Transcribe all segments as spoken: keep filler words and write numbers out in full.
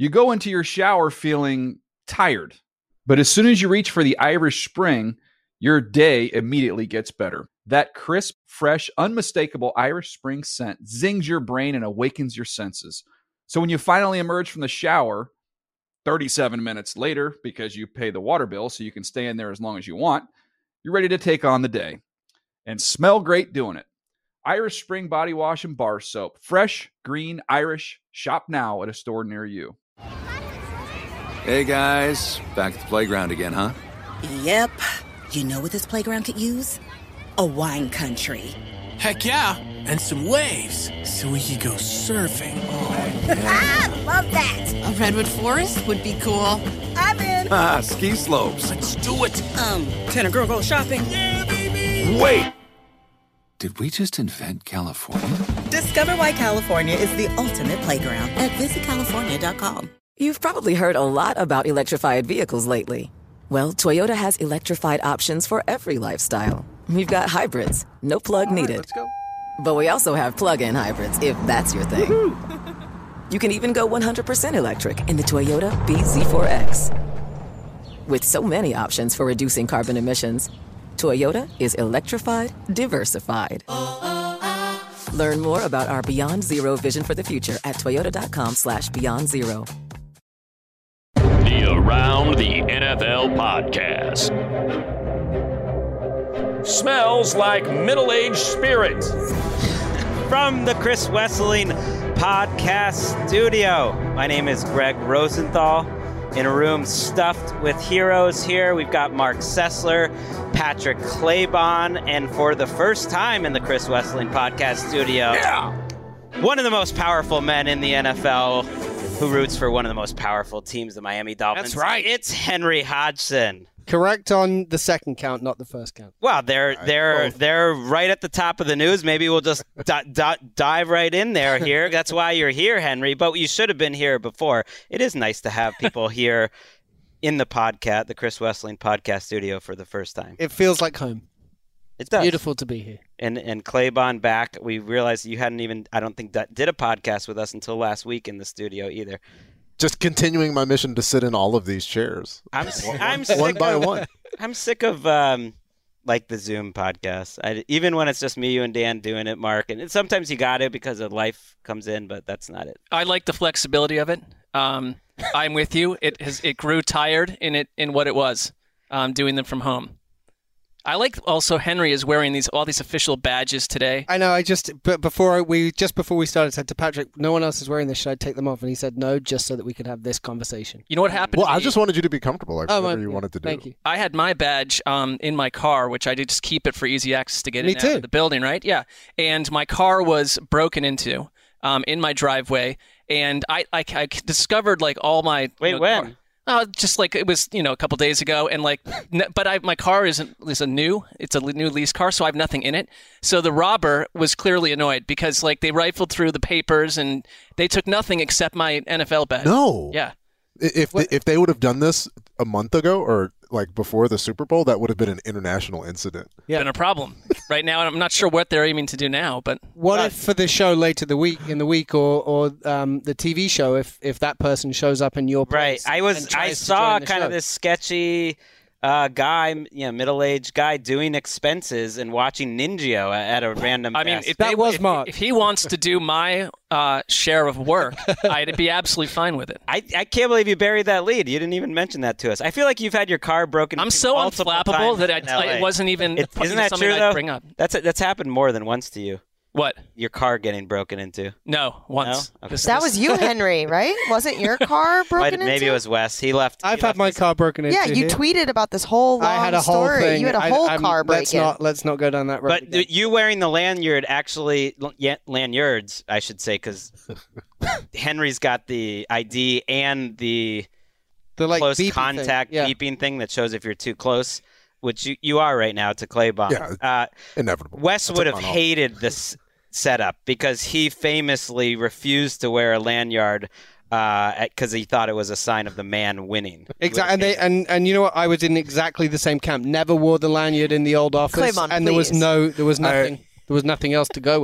You go into your shower feeling tired, but as soon as you reach for the Irish Spring, your day immediately gets better. That crisp, fresh, unmistakable Irish Spring scent zings your brain and awakens your senses. So when you finally emerge from the shower, thirty-seven minutes later, because you pay the water bill so you can stay in there as long as you want, you're ready to take on the day. And smell great doing it. Irish Spring Body Wash and Bar Soap. Fresh, green, Irish. Shop now at a store near you. Hey guys, back at the playground again, huh? Yep. You know what this playground could use? A wine country. Heck yeah, and some waves so we could go surfing. Oh, yeah. Ah, love that. A redwood forest would be cool. I'm in. Ah, ski slopes. Let's do it. Um, can a girl go shopping? Yeah, baby. Wait. Did we just invent California? Discover why California is the ultimate playground at visit california dot com. You've probably heard a lot about electrified vehicles lately. Well, Toyota has electrified options for every lifestyle. We've got hybrids, no plug All right, needed. let's go. But we also have plug-in hybrids, if that's your thing. Woo-hoo. You can even go one hundred percent electric in the Toyota B Z four X. With so many options for reducing carbon emissions, Toyota is electrified, diversified. Learn more about our Beyond Zero vision for the future at toyota.com slash beyond zero. The Around the N F L podcast. Smells like middle-aged spirit. From the Chris Wesseling podcast studio, my name is Greg Rosenthal. In a room stuffed with heroes here, we've got Mark Sessler, Patrick Claybon, and for the first time in the Chris Wesseling podcast studio, Yeah. one of the most powerful men in the N F L who roots for one of the most powerful teams, the Miami Dolphins. That's right. It's Henry Hodgson. Correct on the second count, not the first count. Well, they're they're both. they're right at the top of the news. Maybe we'll just di- di- dive right in there here. That's why you're here, Henry. But you should have been here before. It is nice to have people here in the podcast, the Chris Wesseling podcast studio, for the first time. It feels like home. It does. Beautiful to be here. And and Claybon back. We realized you hadn't even, I don't think, that did a podcast with us until last week in the studio either. Just continuing my mission to sit in all of these chairs. I'm I'm one sick by of, one. I'm sick of um, like the Zoom podcast. I, even when it's just me, you, and Dan doing it, Mark. And sometimes you got it because of life comes in, but that's not it. I like the flexibility of it. Um, I'm with you. It has it grew tired in it in what it was, um, doing them from home. I like also Henry is wearing these all these official badges today. I know. I just but before we just before we started, said to Patrick, "No one else is wearing this. Should I take them off?" And he said, "No, just so that we could have this conversation." You know what happened? Well, to I me? just wanted you to be comfortable, like Oh, whatever my- you wanted to do. Thank you. I had my badge um, in my car, which I did just keep it for easy access to get Me in and out too. of the building, right? Yeah. And my car was broken into um, in my driveway, and I, I, I discovered like all my Wait, you know, when? car- Oh, just like it was, you know, a couple days ago, and like, n- but I, my car isn't is a new, it's a new lease car, so I have nothing in it. So the robber was clearly annoyed because like they rifled through the papers and they took nothing except my N F L badge. No. Yeah. I- If they, if they would have done this a month ago or like before the Super Bowl, that would have been an international incident. Yeah. Been a problem right now, and I'm not sure what they're aiming to do now. But What Well, if for the show later the week in the week or or um, the T V show, if if that person shows up in your Right. place I and was. I tries to saw join the kind of show? this sketchy uh, guy, you know, middle-aged guy doing expenses and watching Ninja at a random. I mean, fast- if That they, was if, Mark. if he wants to do my uh, share of work, I'd be absolutely fine with it. I, I can't believe you buried that lead. You didn't even mention that to us. I feel like you've had your car broken. I'm so multiple unflappable times that in I, L A. it wasn't even It, isn't that something true I'd though? bring up. That's that's happened more than once to you. What? Your car getting broken into. No, once. No? Okay. This- That this- was you, Henry, right? Wasn't your car broken Might- into? maybe it was Wes. He left. I've he had left my his- car broken into. Yeah, you here. tweeted about this whole long I had a whole story. thing. You had a I- whole I'm- car Let's break-in. not let's not go down that road. But again. you wearing the lanyard actually, yeah, lanyards, I should say, because Henry's got the I D and the the like close beepy contact thing. Yeah. beeping thing that shows if you're too close, which you, you are right now to Claybon. Yeah. Uh, Inevitable. Wes That's would a have on-off. hated this setup because he famously refused to wear a lanyard because he thought it was a sign of the man winning. Exactly, and they and, and you know what? I was in exactly the same camp. Never wore the lanyard in the old office, Claymon, and there was please. no, there was I- nothing, there was nothing else to go with.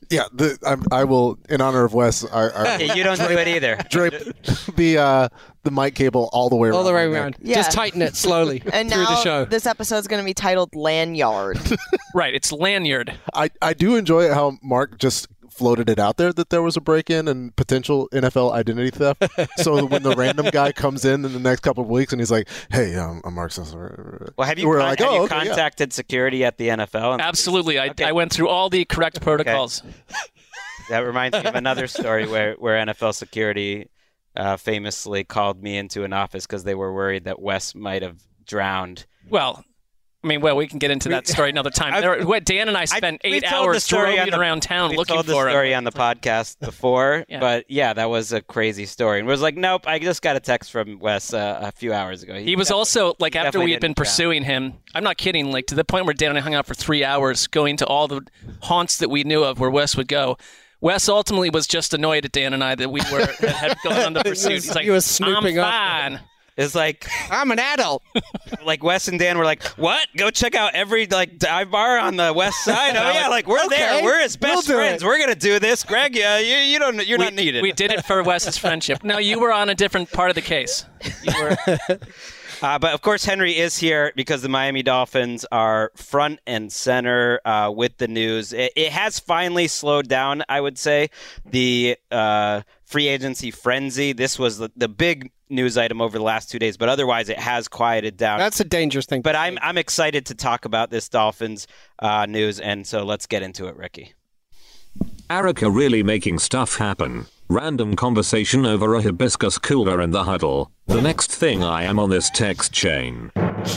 Yeah, the, I, I will, in honor of Wes, I, I Yeah, you don't do it either. drape the uh, the mic cable all the way around. All the way my neck. around. Yeah. Just tighten it slowly And through now the show. this episode's going to be titled Lanyard. Right, it's lanyard. I, I do enjoy how Mark just floated it out there that there was a break-in and potential N F L identity theft. So when the random guy comes in in the next couple of weeks and he's like, "Hey, um, I'm Mark Sessler," Well, have you, we're con- like, have "Oh, you okay, yeah." contacted security at the N F L? Absolutely. I, Okay. I went through all the correct protocols. That reminds me of another story where, where N F L security uh, famously called me into an office because they were worried that Wes might have drowned. Well, I mean, well, we can get into that story another time. There, what Dan and I spent I, eight we've told the hours story roaming on the- around town we've looking told the for story him. on the podcast before, Yeah. but yeah, that was a crazy story. And was like, nope, I just got a text from Wes uh, a few hours ago. He was also, like, he after definitely we had been didn't drown. pursuing him, I'm not kidding, like, to the point where Dan and I hung out for three hours going to all the haunts that we knew of where Wes would go. Wes ultimately was just annoyed at Dan and I that we were had gone on the pursuit. He's like, You were snooping I'm up. fine. It's like I'm an adult. like Wes and Dan were like, "What? Go check out every like dive bar on the west side." Oh yeah, like we're Okay, there. We're his best we'll do friends. it. We're gonna do this, Greg. Yeah, you, you don't. You're we, not needed. We did it for Wes's friendship. No, you were on a different part of the case. You were. Uh, but of course, Henry is here because the Miami Dolphins are front and center uh, with the news. It, it has finally slowed down, I would say, the uh, free agency frenzy. This was the, the big news item over the last two days, but otherwise it has quieted down. That's a dangerous thing. But I'm I'm excited to talk about this Dolphins uh, news, and so let's get into it, Ricky. Erica really making stuff happen. Random conversation over a hibiscus cooler in the huddle. The next thing I am on this text chain.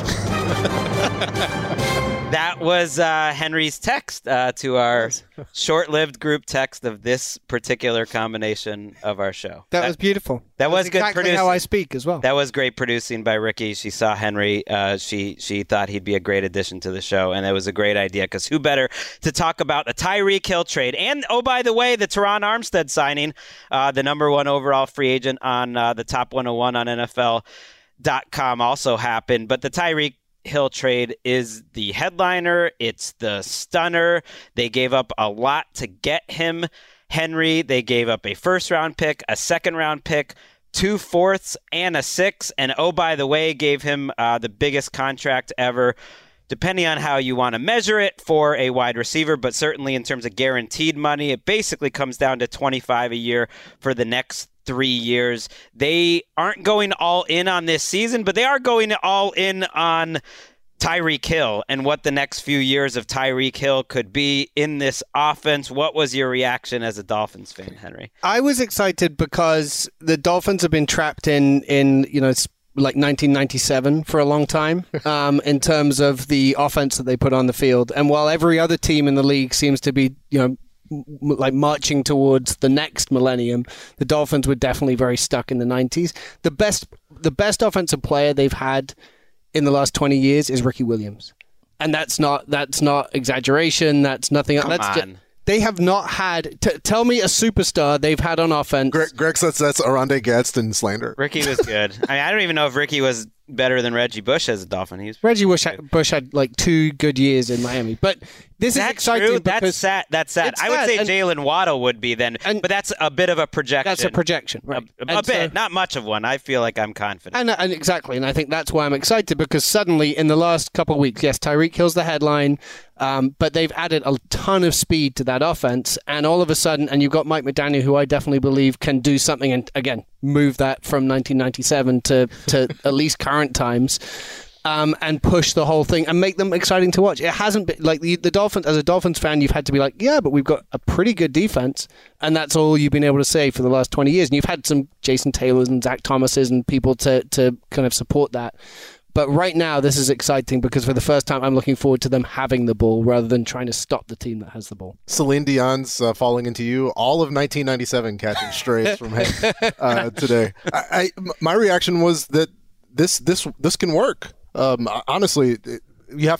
That was uh, Henry's text uh, to our short-lived group text of this particular combination of our show. That, that was beautiful. That was That's good exactly producing. how I speak as well. That was great producing by Ricky. She saw Henry. Uh, she she thought he'd be a great addition to the show, and it was a great idea because who better to talk about the Tyreek Hill trade and, oh, by the way, the Teron Armstead signing, uh, the number one overall free agent on uh, the top one oh one on N F L dot com also happened. But the Tyreek Hill trade is the headliner. It's the stunner. They gave up a lot to get him, Henry. They gave up a first-round pick, a second-round pick, two fourths, and a six. And, oh, by the way, gave him uh, the biggest contract ever, depending on how you want to measure it, for a wide receiver. But certainly in terms of guaranteed money, it basically comes down to twenty-five a year for the next three years. They aren't going all in on this season, but they are going all in on Tyreek Hill and what the next few years of Tyreek Hill could be in this offense. What was your reaction as a Dolphins fan, Henry? I was excited because the Dolphins have been trapped in, in you know, it's like nineteen ninety-seven for a long time um, in terms of the offense that they put on the field. And while every other team in the league seems to be, you know, like marching towards the next millennium, the Dolphins were definitely very stuck in the nineties. The best, the best offensive player they've had in the last twenty years is Ricky Williams, and that's not that's not exaggeration. That's nothing. Come that's on. Just, they have not had. T- tell me a superstar they've had on offense. Greg, Greg says that's Aronde Gadsden slander. Ricky was good. I mean, I don't even know if Ricky was better than Reggie Bush as a Dolphin. He's Reggie Bush had, Bush had like two good years in Miami, but this is That's exciting. true. Because That's sad. That's sad. It's I would sad, say and- Jalen Waddle would be then, and- but that's a bit of a projection. That's a projection, right? A, a And bit, so- not much of one. I feel like I'm confident. And, and exactly, and I think that's why I'm excited, because suddenly in the last couple of weeks, yes, Tyreek Hill's the headline, um, but they've added a ton of speed to that offense, and all of a sudden, and you've got Mike McDaniel, who I definitely believe can do something, and again, move that from nineteen ninety-seven to, to at least current times. Um, and push the whole thing and make them exciting to watch. It hasn't been like the, the Dolphins. As a Dolphins fan, you've had to be like, yeah, but we've got a pretty good defense, and that's all you've been able to say for the last twenty years. And you've had some Jason Taylors and Zach Thomases and people to to kind of support that. But right now, this is exciting because for the first time, I'm looking forward to them having the ball rather than trying to stop the team that has the ball. Celine Dion's uh, falling into you. All of nineteen ninety-seven catching strays from him uh, today. I, I, my reaction was that this this this can work. Um, honestly, you have to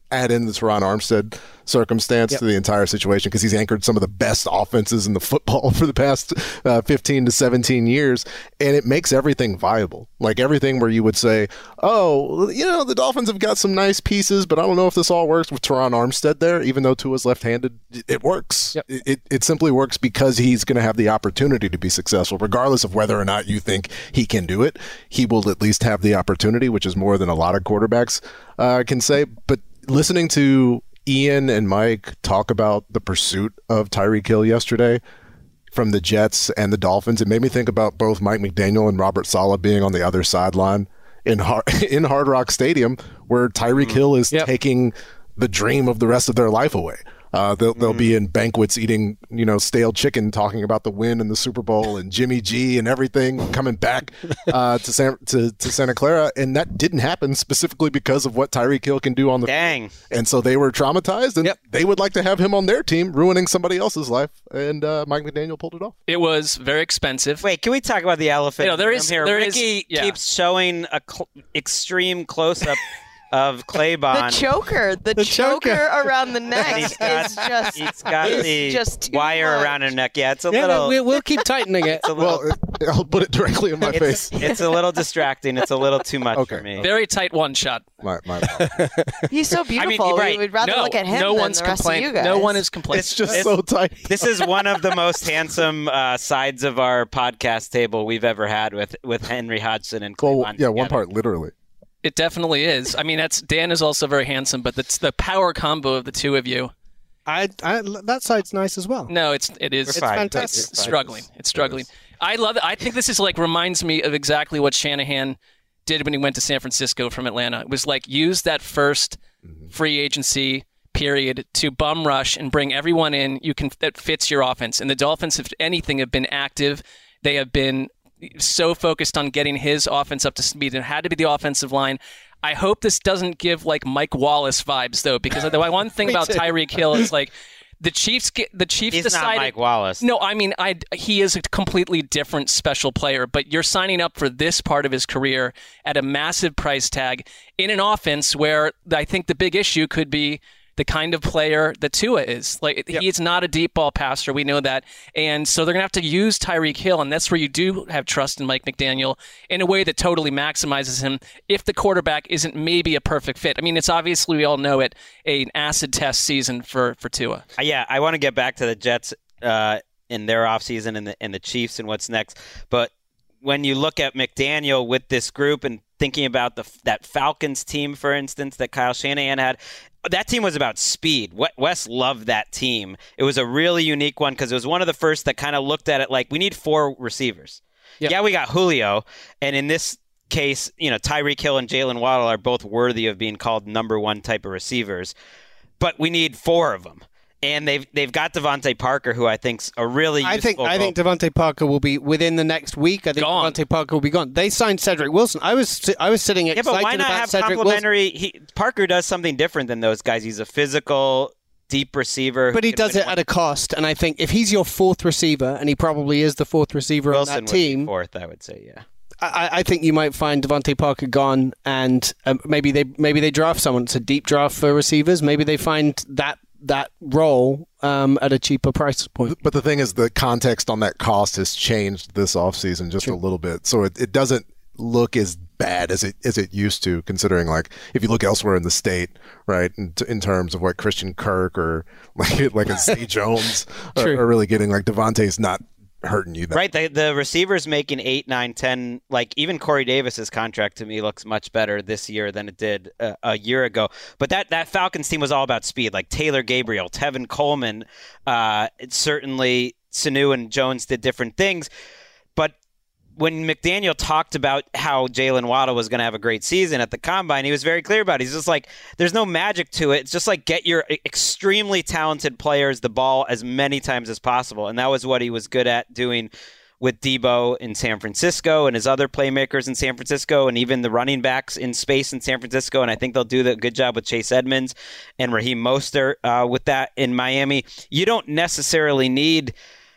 add in the Teron Armstead circumstance Yep. to the entire situation because he's anchored some of the best offenses in the football for the past uh, fifteen to seventeen years, and it makes everything viable. Like everything where you would say, oh, you know, the Dolphins have got some nice pieces, but I don't know if this all works with Teron Armstead there, even though Tua's left-handed. It works. Yep. It, it, it simply works because he's going to have the opportunity to be successful, regardless of whether or not you think he can do it. He will at least have the opportunity, which is more than a lot of quarterbacks uh, can say. But listening to Ian and Mike talk about the pursuit of Tyreek Hill yesterday from the Jets and the Dolphins, it made me think about both Mike McDaniel and Robert Saleh being on the other sideline in Hard, in Hard Rock Stadium, where Tyreek Hill is Yep. taking the dream of the rest of their life away. Uh, they'll they'll be in banquets eating, you know, stale chicken, talking about the win in the Super Bowl and Jimmy G and everything, coming back uh, to San to, to Santa Clara, and that didn't happen specifically because of what Tyreek Hill can do on the Dang. field. And so they were traumatized, and Yep. they would like to have him on their team, ruining somebody else's life. And uh, Mike McDaniel pulled it off. It was very expensive. Wait, can we talk about the elephant? You know, there in is- the room here? there is- Ricky yeah. keeps showing a cl- extreme close-up of The Claybon. choker, the, The choker, choker. around the neck And he's is got- just, He's got is the just too wire much. around her neck. Yeah, it's a Yeah, little. no, we'll, we'll keep tightening it. it's a little. Well, it, I'll put it directly in my it's, face. it's a little distracting. It's a little too much Okay. for me. Very tight one shot. My, my He's so beautiful. you're right. We would rather no, look at him no than one's the rest complaining. of you guys. No one is complaining. It's just It's- so tight. This is one of the most handsome uh, sides of our podcast table we've ever had with, with Henry Hodgson and Claybon. Well, yeah, one together. part literally. It definitely is. I mean, that's Dan is also very handsome, but it's the power combo of the two of you. I, I, that side's nice as well. No, it's it is. We're It's fine. fantastic. It's struggling. It's struggling. I love it. I think this is like reminds me of exactly what Shanahan did when he went to San Francisco from Atlanta. It was like use that first free agency period to bum rush and bring everyone in you can that fits your offense. And the Dolphins, if anything, have been active. They have been so focused on getting his offense up to speed. It had to be the offensive line. I hope this doesn't give like Mike Wallace vibes though, because the one thing about Tyreek Hill is like the Chiefs get the Chiefs He's decided. not Mike Wallace. No, I mean, I he is a completely different special player, but you're signing up for this part of his career at a massive price tag in an offense where I think the big issue could be the kind of player that Tua is. Like Yep. he is not a deep ball passer, we know that, and so they're gonna have to use Tyreek Hill, and that's where you do have trust in Mike McDaniel in a way that totally maximizes him. If the quarterback isn't maybe a perfect fit, I mean, it's obviously we all know it, an acid test season for for Tua. Uh, yeah, I want to get back to the Jets uh, in their offseason and the, and the Chiefs and what's next. But when you look at McDaniel with this group and thinking about the that Falcons team, for instance, that Kyle Shanahan had, that team was about speed. Wes loved that team. It was a really unique one because it was one of the first that kind of looked at it like we need four receivers. Yep. Yeah, we got Julio, and in this case, you know, Tyreek Hill and Jalen Waddle are both worthy of being called number one type of receivers, but we need four of them. And they've they've got Devontae Parker, who I think's a really I think useful I think role. Devontae Parker will be within the next week. I think Gone. Devontae Parker will be gone. They signed Cedric Wilson. I was si- I was sitting Yeah, excited but why not about have Cedric Wilson. complimentary? He, Parker does something different than those guys. He's a physical, deep receiver. But who he can does win it one- at a cost, and I think if he's your fourth receiver, and he probably is the fourth receiver Wilson on would that be team, fourth, I would say. Yeah. I, I think you might find Devontae Parker gone, and um, maybe they maybe they draft someone. It's a deep draft for receivers. Maybe they find that that role um, at a cheaper price point. But the thing is, the context on that cost has changed this offseason just True. a little bit. So it, it doesn't look as bad as it as it used to, considering, like, if you look elsewhere in the state, right, in, in terms of what Christian Kirk or like like a Zay Jones are, True. are really getting, like, Devontae's not hurting you that Right, the, the receivers making eight, nine, ten. Like even Corey Davis's contract to me looks much better this year than it did uh, a year ago. But that that Falcons team was all about speed. Like Taylor Gabriel, Tevin Coleman, uh, it's certainly Sanu and Jones did different things. But when McDaniel talked about how Jalen Waddle was going to have a great season at the Combine, he was very clear about it. He's just like, there's no magic to it. It's just like get your extremely talented players the ball as many times as possible. And that was what he was good at doing with Debo in San Francisco and his other playmakers in San Francisco and even the running backs in space in San Francisco. And I think they'll do the good job with Chase Edmonds and Raheem Mostert uh, with that in Miami. You don't necessarily need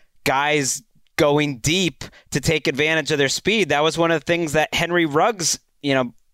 guys going deep to take advantage of their speed. That was one of the things that Henry Ruggs, you know,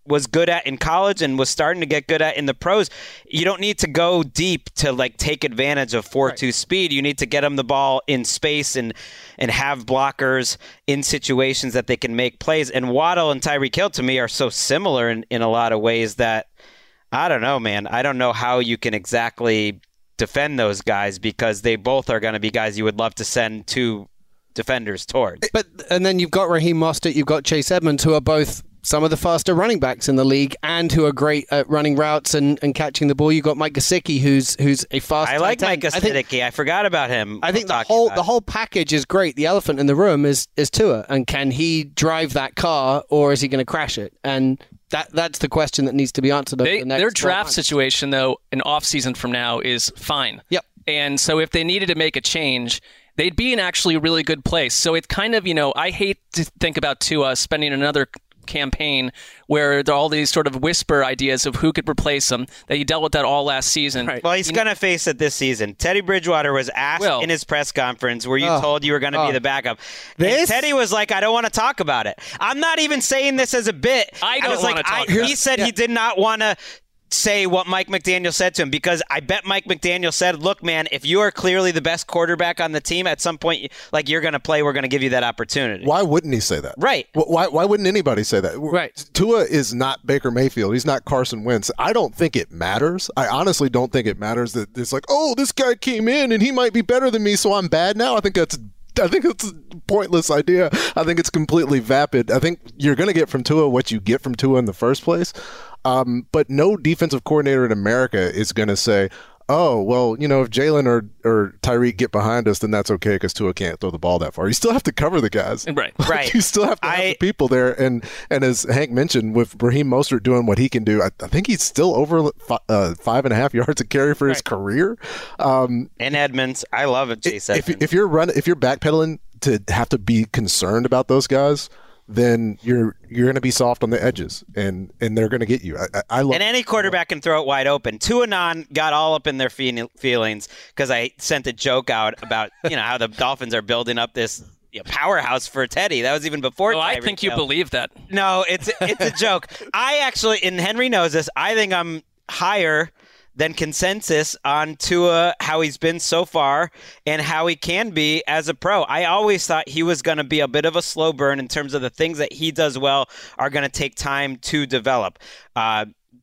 was good at in college and was starting to get good at in the pros. You don't need to go deep to like take advantage of four two right. speed. You need to get them the ball in space and and have blockers in situations that they can make plays. And Waddle and Tyreek Hill to me are so similar in, in a lot of ways that I don't know, man. I don't know how you can exactly defend those guys because they both are going to be guys you would love to send two defenders towards. But and then you've got Raheem Mostert, you've got Chase Edmonds, who are both some of the faster running backs in the league and who are great at running routes and, and catching the ball. You've got Mike Gesicki, who's who's a fast. I like Mike Gesicki. I, think, I forgot about him. I think the whole the whole package is great. The elephant in the room is is Tua, and can he drive that car or is he going to crash it? And that that's the question that needs to be answered. Over they, the next their draft months. situation, though, an off season from now is fine. Yep. And so if they needed to make a change, they'd be in actually a really good place. So it's kind of, you know, I hate to think about Tua spending another campaign where there are all these sort of whisper ideas of who could replace him. That he dealt with that all last season. Right. Well, he's going to face it this season. Teddy Bridgewater was asked well, in his press conference, were you oh, told you were going to oh. be the backup? This? And Teddy was like, I don't want to talk about it. I'm not even saying this as a bit. I don't want like, to talk I, about it. He said yeah. he did not want to say what Mike McDaniel said to him because I bet Mike McDaniel said, look, man, if you are clearly the best quarterback on the team at some point, like you're going to play, we're going to give you that opportunity. Why wouldn't he say that? Right. Why, why wouldn't anybody say that? Right. Tua is not Baker Mayfield. He's not Carson Wentz. I don't think it matters. I honestly don't think it matters that it's like, oh, this guy came in and he might be better than me, so I'm bad now. I think that's I think it's a pointless idea. I think it's completely vapid. I think you're going to get from Tua what you get from Tua in the first place. Um, but no defensive coordinator in America is going to say, oh, well, you know, if Jalen or, or Tyreek get behind us, then that's okay because Tua can't throw the ball that far. You still have to cover the guys. Right. Like, right. You still have to have I, the people there. And and as Hank mentioned, with Raheem Mostert doing what he can do, I, I think he's still over f- uh, five and a half yards a carry for right. his career. Um, and Edmonds. I love it, Chase if, Edmonds. If you're run, if you're backpedaling to have to be concerned about those guys, then you're you're going to be soft on the edges, and, and they're going to get you. I, I love and any quarterback can throw it wide open. Tuanon got all up in their fe- feelings because I sent a joke out about you know how the Dolphins are building up this you know, powerhouse for Teddy. That was even before. Oh, I think you Hill. believe that. No, it's it's a joke. I actually, and Henry knows this. I think I'm higher than consensus on Tua, how he's been so far and how he can be as a pro. I always thought he was going to be a bit of a slow burn in terms of the things that he does well are going to take time to develop. Uh,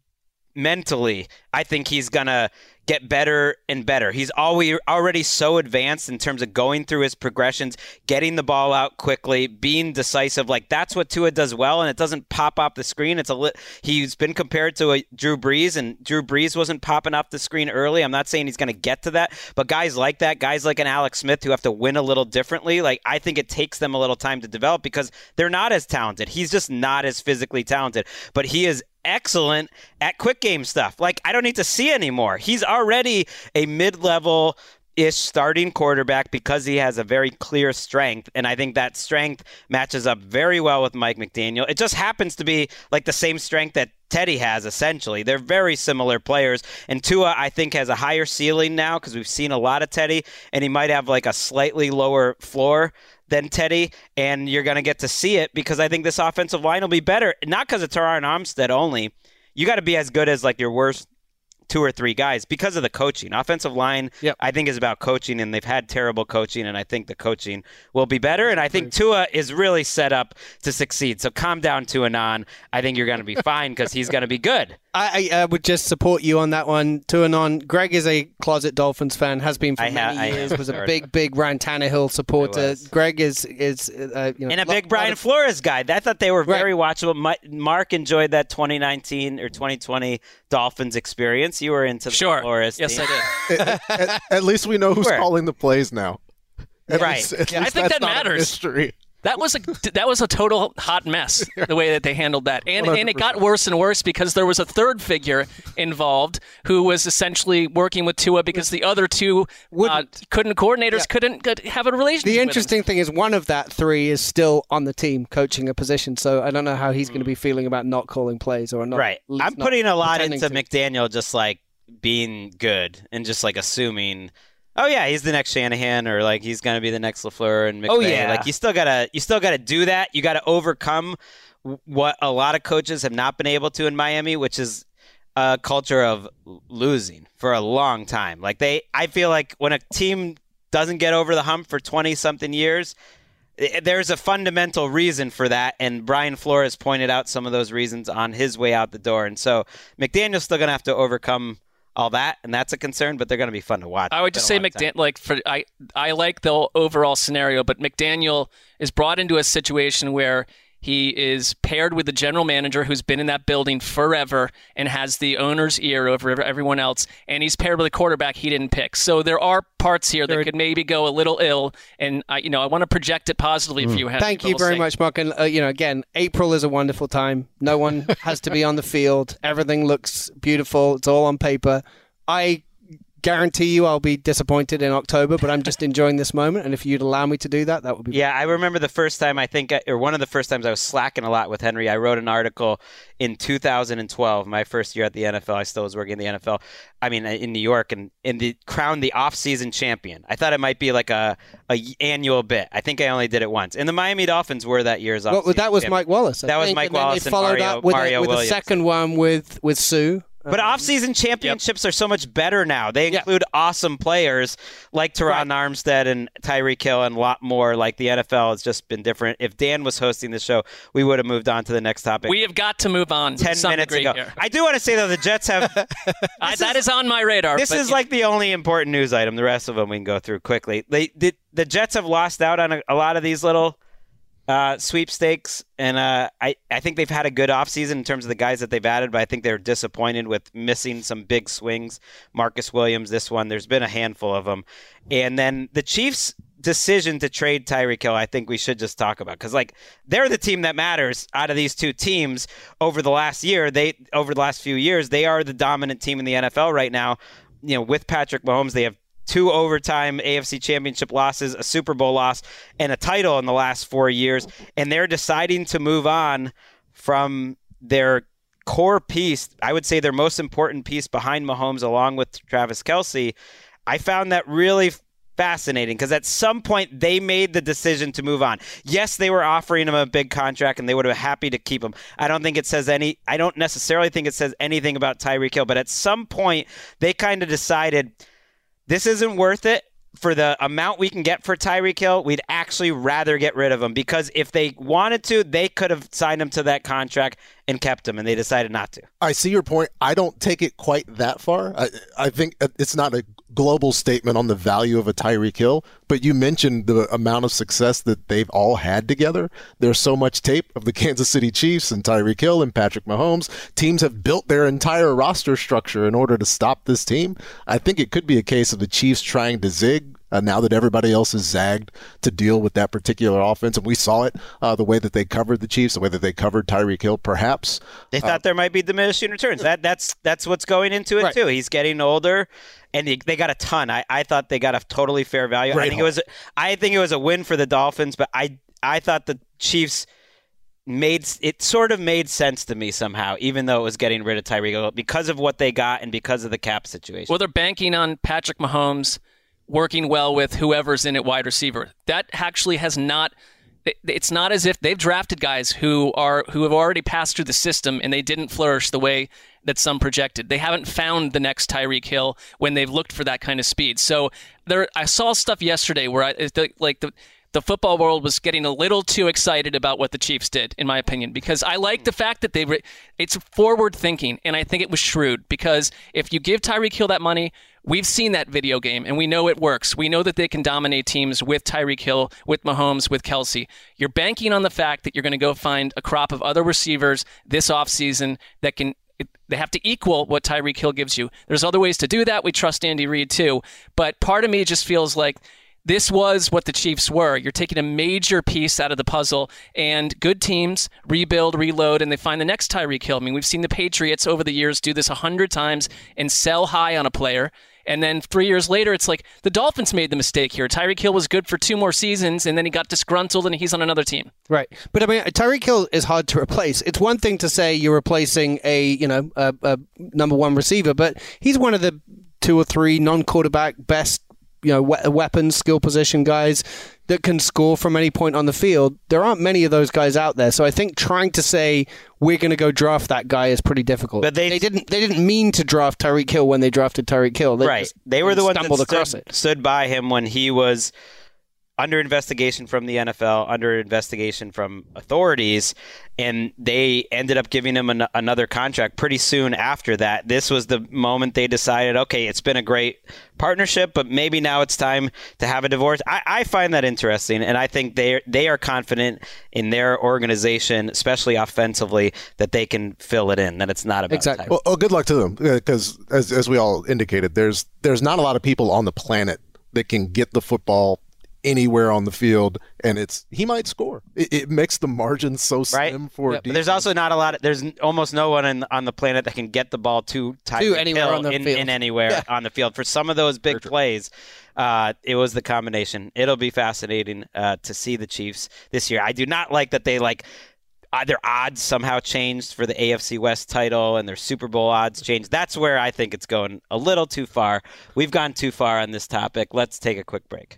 mentally, I think he's going to get better and better. He's always already so advanced in terms of going through his progressions, getting the ball out quickly, being decisive. Like that's what Tua does well, and it doesn't pop off the screen. It's a li- he's been compared to a Drew Brees, and Drew Brees wasn't popping off the screen early. I'm not saying he's going to get to that, but guys like that, guys like an Alex Smith who have to win a little differently, like I think it takes them a little time to develop because they're not as talented. He's just not as physically talented, but he is excellent at quick game stuff. Like I don't need to see anymore. He's already a mid-level ish starting quarterback because he has a very clear strength, and I think that strength matches up very well with Mike McDaniel. It just happens to be like the same strength that Teddy has, essentially. They're very similar players, and Tua, I think, has a higher ceiling now because we've seen a lot of Teddy, and he might have like a slightly lower floor than Teddy, and you're going to get to see it because I think this offensive line will be better, not because of Teron Armstead only. You got to be as good as like your worst two or three guys because of the coaching. Offensive line, yep. I think, is about coaching, and they've had terrible coaching, and I think the coaching will be better, and I think Tua is really set up to succeed. So calm down, Tuanon. I think you're going to be fine because he's going to be good. I, I uh, would just support you on that one, Tuanon. Greg is a closet Dolphins fan, has been for I many ha- years, was a big, big Ryan Tannehill supporter. Greg is, is uh, you know, and a lot, big Brian of... Flores guy. I thought they were very right. watchable. My, Mark enjoyed that twenty nineteen or twenty twenty Dolphins experience. You were into the sure. Flores Yes, team. I did. at, at, at least we know who's Where? calling the plays now. At right. Least, at yeah, least I think that's that not matters. A mystery. That was a that was a total hot mess, the way that they handled that. And one hundred percent. and it got worse and worse because there was a third figure involved who was essentially working with Tua because the other two uh, couldn't coordinators yeah. couldn't have a relationship The with interesting him. thing is one of that three is still on the team coaching a position, so I don't know how he's going to be feeling about not calling plays or not. Right. I'm not putting a lot into to. McDaniel just like being good and just like assuming Oh yeah, he's the next Shanahan, or like he's gonna be the next LaFleur and McVay. Oh, yeah. Like you still gotta, you still gotta do that. You gotta overcome what a lot of coaches have not been able to in Miami, which is a culture of losing for a long time. Like they, I feel like when a team doesn't get over the hump for twenty something years, there's a fundamental reason for that, and Brian Flores pointed out some of those reasons on his way out the door. And so McDaniel's still gonna have to overcome all that, and that's a concern, but they're going to be fun to watch. I would just say McDaniel, like for I, I like the overall scenario, but McDaniel is brought into a situation where he is paired with the general manager who's been in that building forever and has the owner's ear over everyone else, and he's paired with a quarterback he didn't pick. So there are parts here that could maybe go a little ill, and I, you know, I want to project it positively for you. Henry, Thank you we'll very see. much, Mark. And uh, you know, again, April is a wonderful time. No one has to be on the field. Everything looks beautiful. It's all on paper. I guarantee you I'll be disappointed in October, but I'm just enjoying this moment. And if you'd allow me to do that, that would be Yeah, I remember the first time I think, or one of the first times I was slacking a lot with Henry. I wrote an article in two thousand twelve, my first year at the N F L. I still was working in the N F L. I mean, in New York, and in the crowned the off-season champion. I thought it might be like a, a annual bit. I think I only did it once. And the Miami Dolphins were that year's off-season well, that was champion. Mike Wallace. I that was think. Mike and then Wallace they and followed Mario, up with, Mario a, with Williams. a second one with, with Sue. But off-season championships yep. are so much better now. They include yep. awesome players like Teron right. Armstead and Tyreek Hill and a lot more. Like the N F L has just been different. If Dan was hosting the show, we would have moved on to the next topic. We have got to move on. Ten minutes ago. Here. I do want to say, though, the Jets have... I, that is, is on my radar. This is like the only important news item. The rest of them we can go through quickly. They did, The Jets have lost out on a, a lot of these little... Uh, sweepstakes, and uh, I, I think they've had a good offseason in terms of the guys that they've added, but I think they're disappointed with missing some big swings. Marcus Williams, this one, there's been a handful of them. And then the Chiefs' decision to trade Tyreek Hill, I think we should just talk about, because like they're the team that matters out of these two teams over the last year. They over the last few years, they are the dominant team in the N F L right now. You know, with Patrick Mahomes, they have two overtime A F C championship losses, a Super Bowl loss, and a title in the last four years. And they're deciding to move on from their core piece. I would say their most important piece behind Mahomes, along with Travis Kelce. I found that really fascinating because at some point they made the decision to move on. Yes, they were offering him a big contract and they would have been happy to keep him. I don't think it says any, I don't necessarily think it says anything about Tyreek Hill, but at some point they kind of decided, this isn't worth it for the amount we can get for Tyreek Hill. We'd actually rather get rid of him, because if they wanted to, they could have signed him to that contract and kept him, and they decided not to. I see your point. I don't take it quite that far. I, I think it's not a global statement on the value of a Tyreek Hill, but you mentioned the amount of success that they've all had together. There's so much tape of the Kansas City Chiefs and Tyreek Hill and Patrick Mahomes. Teams have built their entire roster structure in order to stop this team. I think it could be a case of the Chiefs trying to zig Uh, now that everybody else is zagged to deal with that particular offense. And we saw it, uh, the way that they covered the Chiefs, the way that they covered Tyreek Hill, perhaps. They thought uh, there might be diminishing returns. That That's that's what's going into it, right. too. He's getting older, and they, they got a ton. I, I thought they got a totally fair value. Great I think it was I think it was a win for the Dolphins, but I I thought the Chiefs made it sort of made sense to me somehow, even though it was getting rid of Tyreek Hill, because of what they got and because of the cap situation. Well, they're banking on Patrick Mahomes working well with whoever's in at wide receiver. That actually has not it's not as if they've drafted guys who are who have already passed through the system and they didn't flourish the way that some projected. They haven't found the next Tyreek Hill when they've looked for that kind of speed. So there I saw stuff yesterday where I like the the football world was getting a little too excited about what the Chiefs did, in my opinion, because I like the fact that they re- it's forward thinking, and I think it was shrewd, because if you give Tyreek Hill that money, we've seen that video game, and we know it works. We know that they can dominate teams with Tyreek Hill, with Mahomes, with Kelce. You're banking on the fact that you're going to go find a crop of other receivers this offseason that can they have to equal what Tyreek Hill gives you. There's other ways to do that. We trust Andy Reid too, but part of me just feels like this was what the Chiefs were. You're taking a major piece out of the puzzle, and good teams rebuild, reload, and they find the next Tyreek Hill. I mean, we've seen the Patriots over the years do this a hundred times and sell high on a player, and then three years later, it's like the Dolphins made the mistake here. Tyreek Hill was good for two more seasons, and then he got disgruntled, and he's on another team. Right, but I mean, Tyreek Hill is hard to replace. It's one thing to say you're replacing a you know a, a number one receiver, but he's one of the two or three non-quarterback best you know, we- weapons, skill position guys that can score from any point on the field. There aren't many of those guys out there. So I think trying to say we're going to go draft that guy is pretty difficult. But they, they didn't they didn't mean to draft Tyreek Hill when they drafted Tyreek Hill. They right. just, They were the ones stumbled that across stood, it. stood by him when he was under investigation from the N F L, under investigation from authorities, and they ended up giving him an, another contract pretty soon after that. This was the moment they decided, okay, it's been a great partnership, but maybe now it's time to have a divorce. I, I find that interesting, and I think they they are confident in their organization, especially offensively, that they can fill it in, that it's not about exactly. Well, oh, good luck to them, because as as we all indicated, there's there's not a lot of people on the planet that can get the football anywhere on the field, and it's he might score. It, it makes the margin so slim right? for yeah, but there's also not a lot of, there's almost no one in, on the planet that can get the ball to Tyreek anywhere Hill on the in, field. in anywhere Yeah. on the field. For some of those big plays, uh, it was the combination. It'll be fascinating uh, to see the Chiefs this year. I do not like that they like uh, their odds somehow changed for the A F C West title, and their Super Bowl odds changed. That's where I think it's going a little too far. We've gone too far on this topic. Let's take a quick break.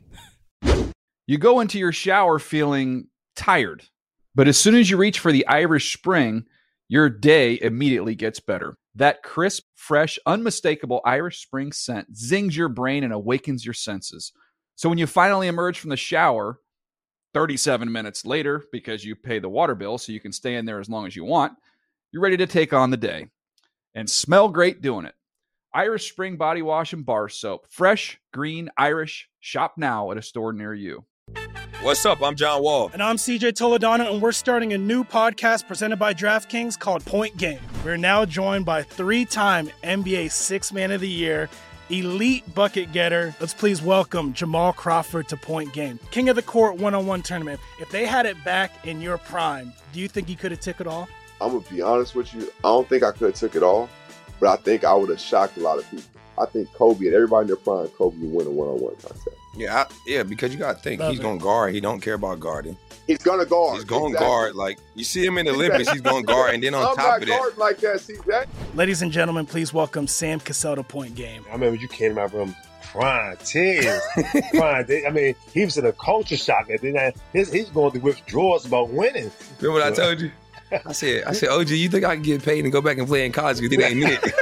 You go into your shower feeling tired, but as soon as you reach for the Irish Spring, your day immediately gets better. That crisp, fresh, unmistakable Irish Spring scent zings your brain and awakens your senses. So when you finally emerge from the shower, thirty-seven minutes later, because you pay the water bill so you can stay in there as long as you want, you're ready to take on the day and smell great doing it. Irish Spring Body Wash and Bar Soap. Fresh, green, Irish. Shop now at a store near you. What's up? I'm John Wall. And I'm C J Toledano, and we're starting a new podcast presented by DraftKings called Point Game. We're now joined by three-time N B A Sixth Man of the Year, elite bucket getter. Let's please welcome Jamal Crawford to Point Game. King of the Court one-on-one tournament. If they had it back in your prime, do you think you could have took it all? I'm going to be honest with you. I don't think I could have took it all, but I think I would have shocked a lot of people. I think Kobe and everybody in their prime, Kobe would win a one-on-one contest. Yeah, I, yeah, because you got to think, Love he's it. going to guard. He don't care about guarding. He's going to guard. He's going to Exactly. guard. Like, you see him in the Olympics, he's going to guard. And then on I'm top not of that, guarding like that, C J. Ladies and gentlemen, please welcome Sam Cassell to Point Game. I remember you came out from prime tears. prime, I mean, he was in a culture shock. And then his, he's going through withdrawals about winning. remember what I told you? I said, I said, O G, you think I can get paid and go back and play in college because it ain't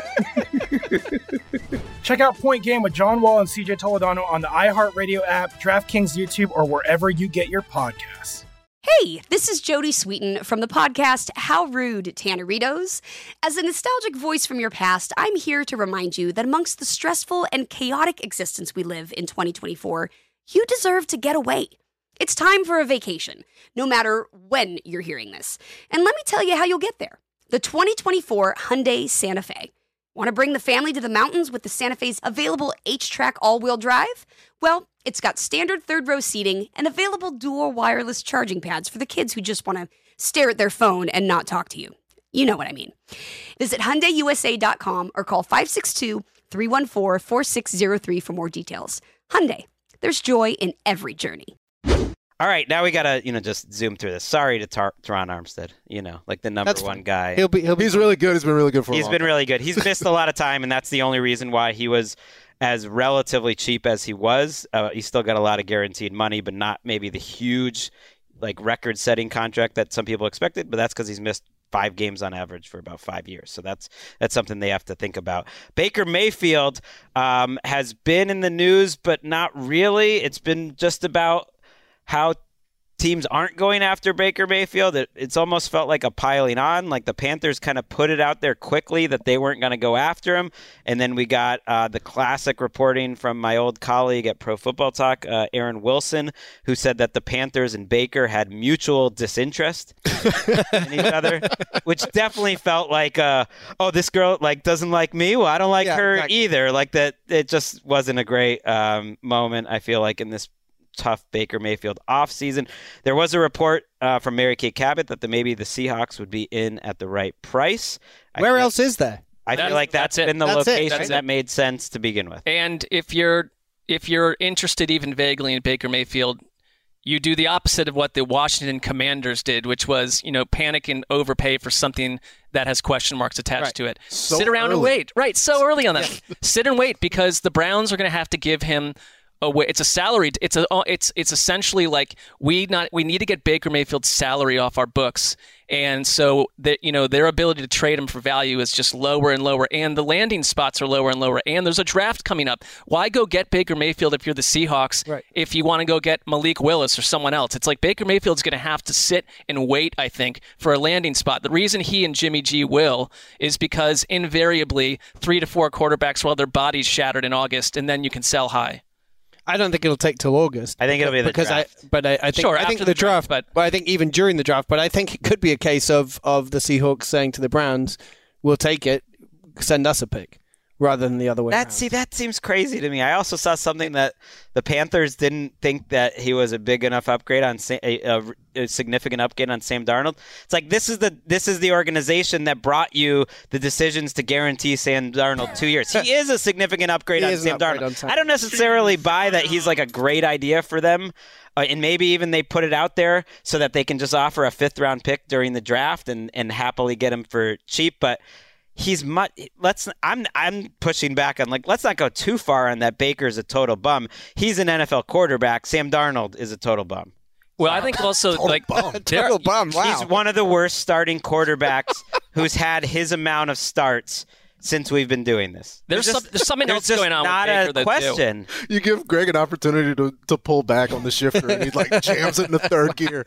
it? Check out Point Game with John Wall and C J Toledano on the iHeartRadio app, DraftKings YouTube, or wherever you get your podcasts. Hey, this is Jody Sweeten from the podcast How Rude, Tanneritos. As a nostalgic voice from your past, I'm here to remind you that amongst the stressful and chaotic existence we live in twenty twenty-four, you deserve to get away. It's time for a vacation, no matter when you're hearing this. And let me tell you how you'll get there. The twenty twenty-four Hyundai Santa Fe. Want to bring the family to the mountains with the Santa Fe's available H-Track all-wheel drive? Well, it's got standard third-row seating and available dual wireless charging pads for the kids who just want to stare at their phone and not talk to you. You know what I mean. Visit Hyundai U S A dot com or call five six two, three one four, four six zero three for more details. Hyundai, there's joy in every journey. All right, now we gotta, you know, just zoom through this. Sorry to Tar- Teron Armstead, you know, like the number That's one fine. guy. He'll be, he'll be He's really good. He's been really good for a He's long been time. really good. He's missed a lot of time, and that's the only reason why he was as relatively cheap as he was. Uh, he still got a lot of guaranteed money, but not maybe the huge, like, record-setting contract that some people expected. But that's because he's missed five games on average for about five years. So that's that's something they have to think about. Baker Mayfield um, has been in the news, but not really. It's been just about how teams aren't going after Baker Mayfield. It, it's almost felt like a piling on. Like the Panthers kind of put it out there quickly that they weren't going to go after him. And then we got uh, the classic reporting from my old colleague at Pro Football Talk, uh, Aaron Wilson, who said that the Panthers and Baker had mutual disinterest in each other, which definitely felt like, uh, oh, this girl like doesn't like me. Well, I don't like Yeah, her exactly. either. Like that. It just wasn't a great um, moment, I feel like, in this tough Baker Mayfield offseason. There was a report uh, from Mary Kay Cabot that the, maybe the Seahawks would be in at the right price. I Where feel, else is there? I That's- feel like that's, that's it. been the That's it. location That's that it. made sense to begin with. And if you're if you're interested even vaguely in Baker Mayfield, you do the opposite of what the Washington Commanders did, which was, you know, panic and overpay for something that has question marks attached Right. to it. So Sit around and early. wait. Right, so early on that. Sit and wait because the Browns are going to have to give him a way. It's a salary. It's a. It's it's essentially like we not we need to get Baker Mayfield's salary off our books, and so that you know their ability to trade him for value is just lower and lower, and the landing spots are lower and lower, and there's a draft coming up. Why go get Baker Mayfield if you're the Seahawks? Right. If you want to go get Malik Willis or someone else, it's like Baker Mayfield's going to have to sit and wait. I think for a landing spot. The reason he and Jimmy G will is because invariably three to four quarterbacks while their body's shattered in August, and then you can sell high. I don't think it'll take till August. I think it'll be the because draft. I, but I, I think Sure, I think after the, the draft, draft, but, but I think even during the draft. But I think it could be a case of of the Seahawks saying to the Browns, "We'll take it, send us a pick," rather than the other way. That around. see, that seems crazy to me. I also saw something that the Panthers didn't think that he was a big enough upgrade on Sa- a, a, a significant upgrade on Sam Darnold. It's like this is the this is the organization that brought you the decisions to guarantee Sam Darnold two years. He is a significant upgrade He on is an Sam upgrade Darnold. on Sam- I don't necessarily buy that he's like a great idea for them. Uh, and maybe even they put it out there so that they can just offer a fifth round pick during the draft and, and happily get him for cheap. But he's much. Let's. I'm. I'm pushing back on like. Let's not go too far on that. Baker's a total bum. He's an N F L quarterback. Sam Darnold is a total bum. Well, I think also Total like bum. there- Total bum. Wow. He's one of the worst starting quarterbacks who's had his amount of starts since we've been doing this. There's just, some- there's something there's else just going on with Not Baker a that, too. question. You give Greg an opportunity to, to pull back on the shifter, and he like jams it in the third gear.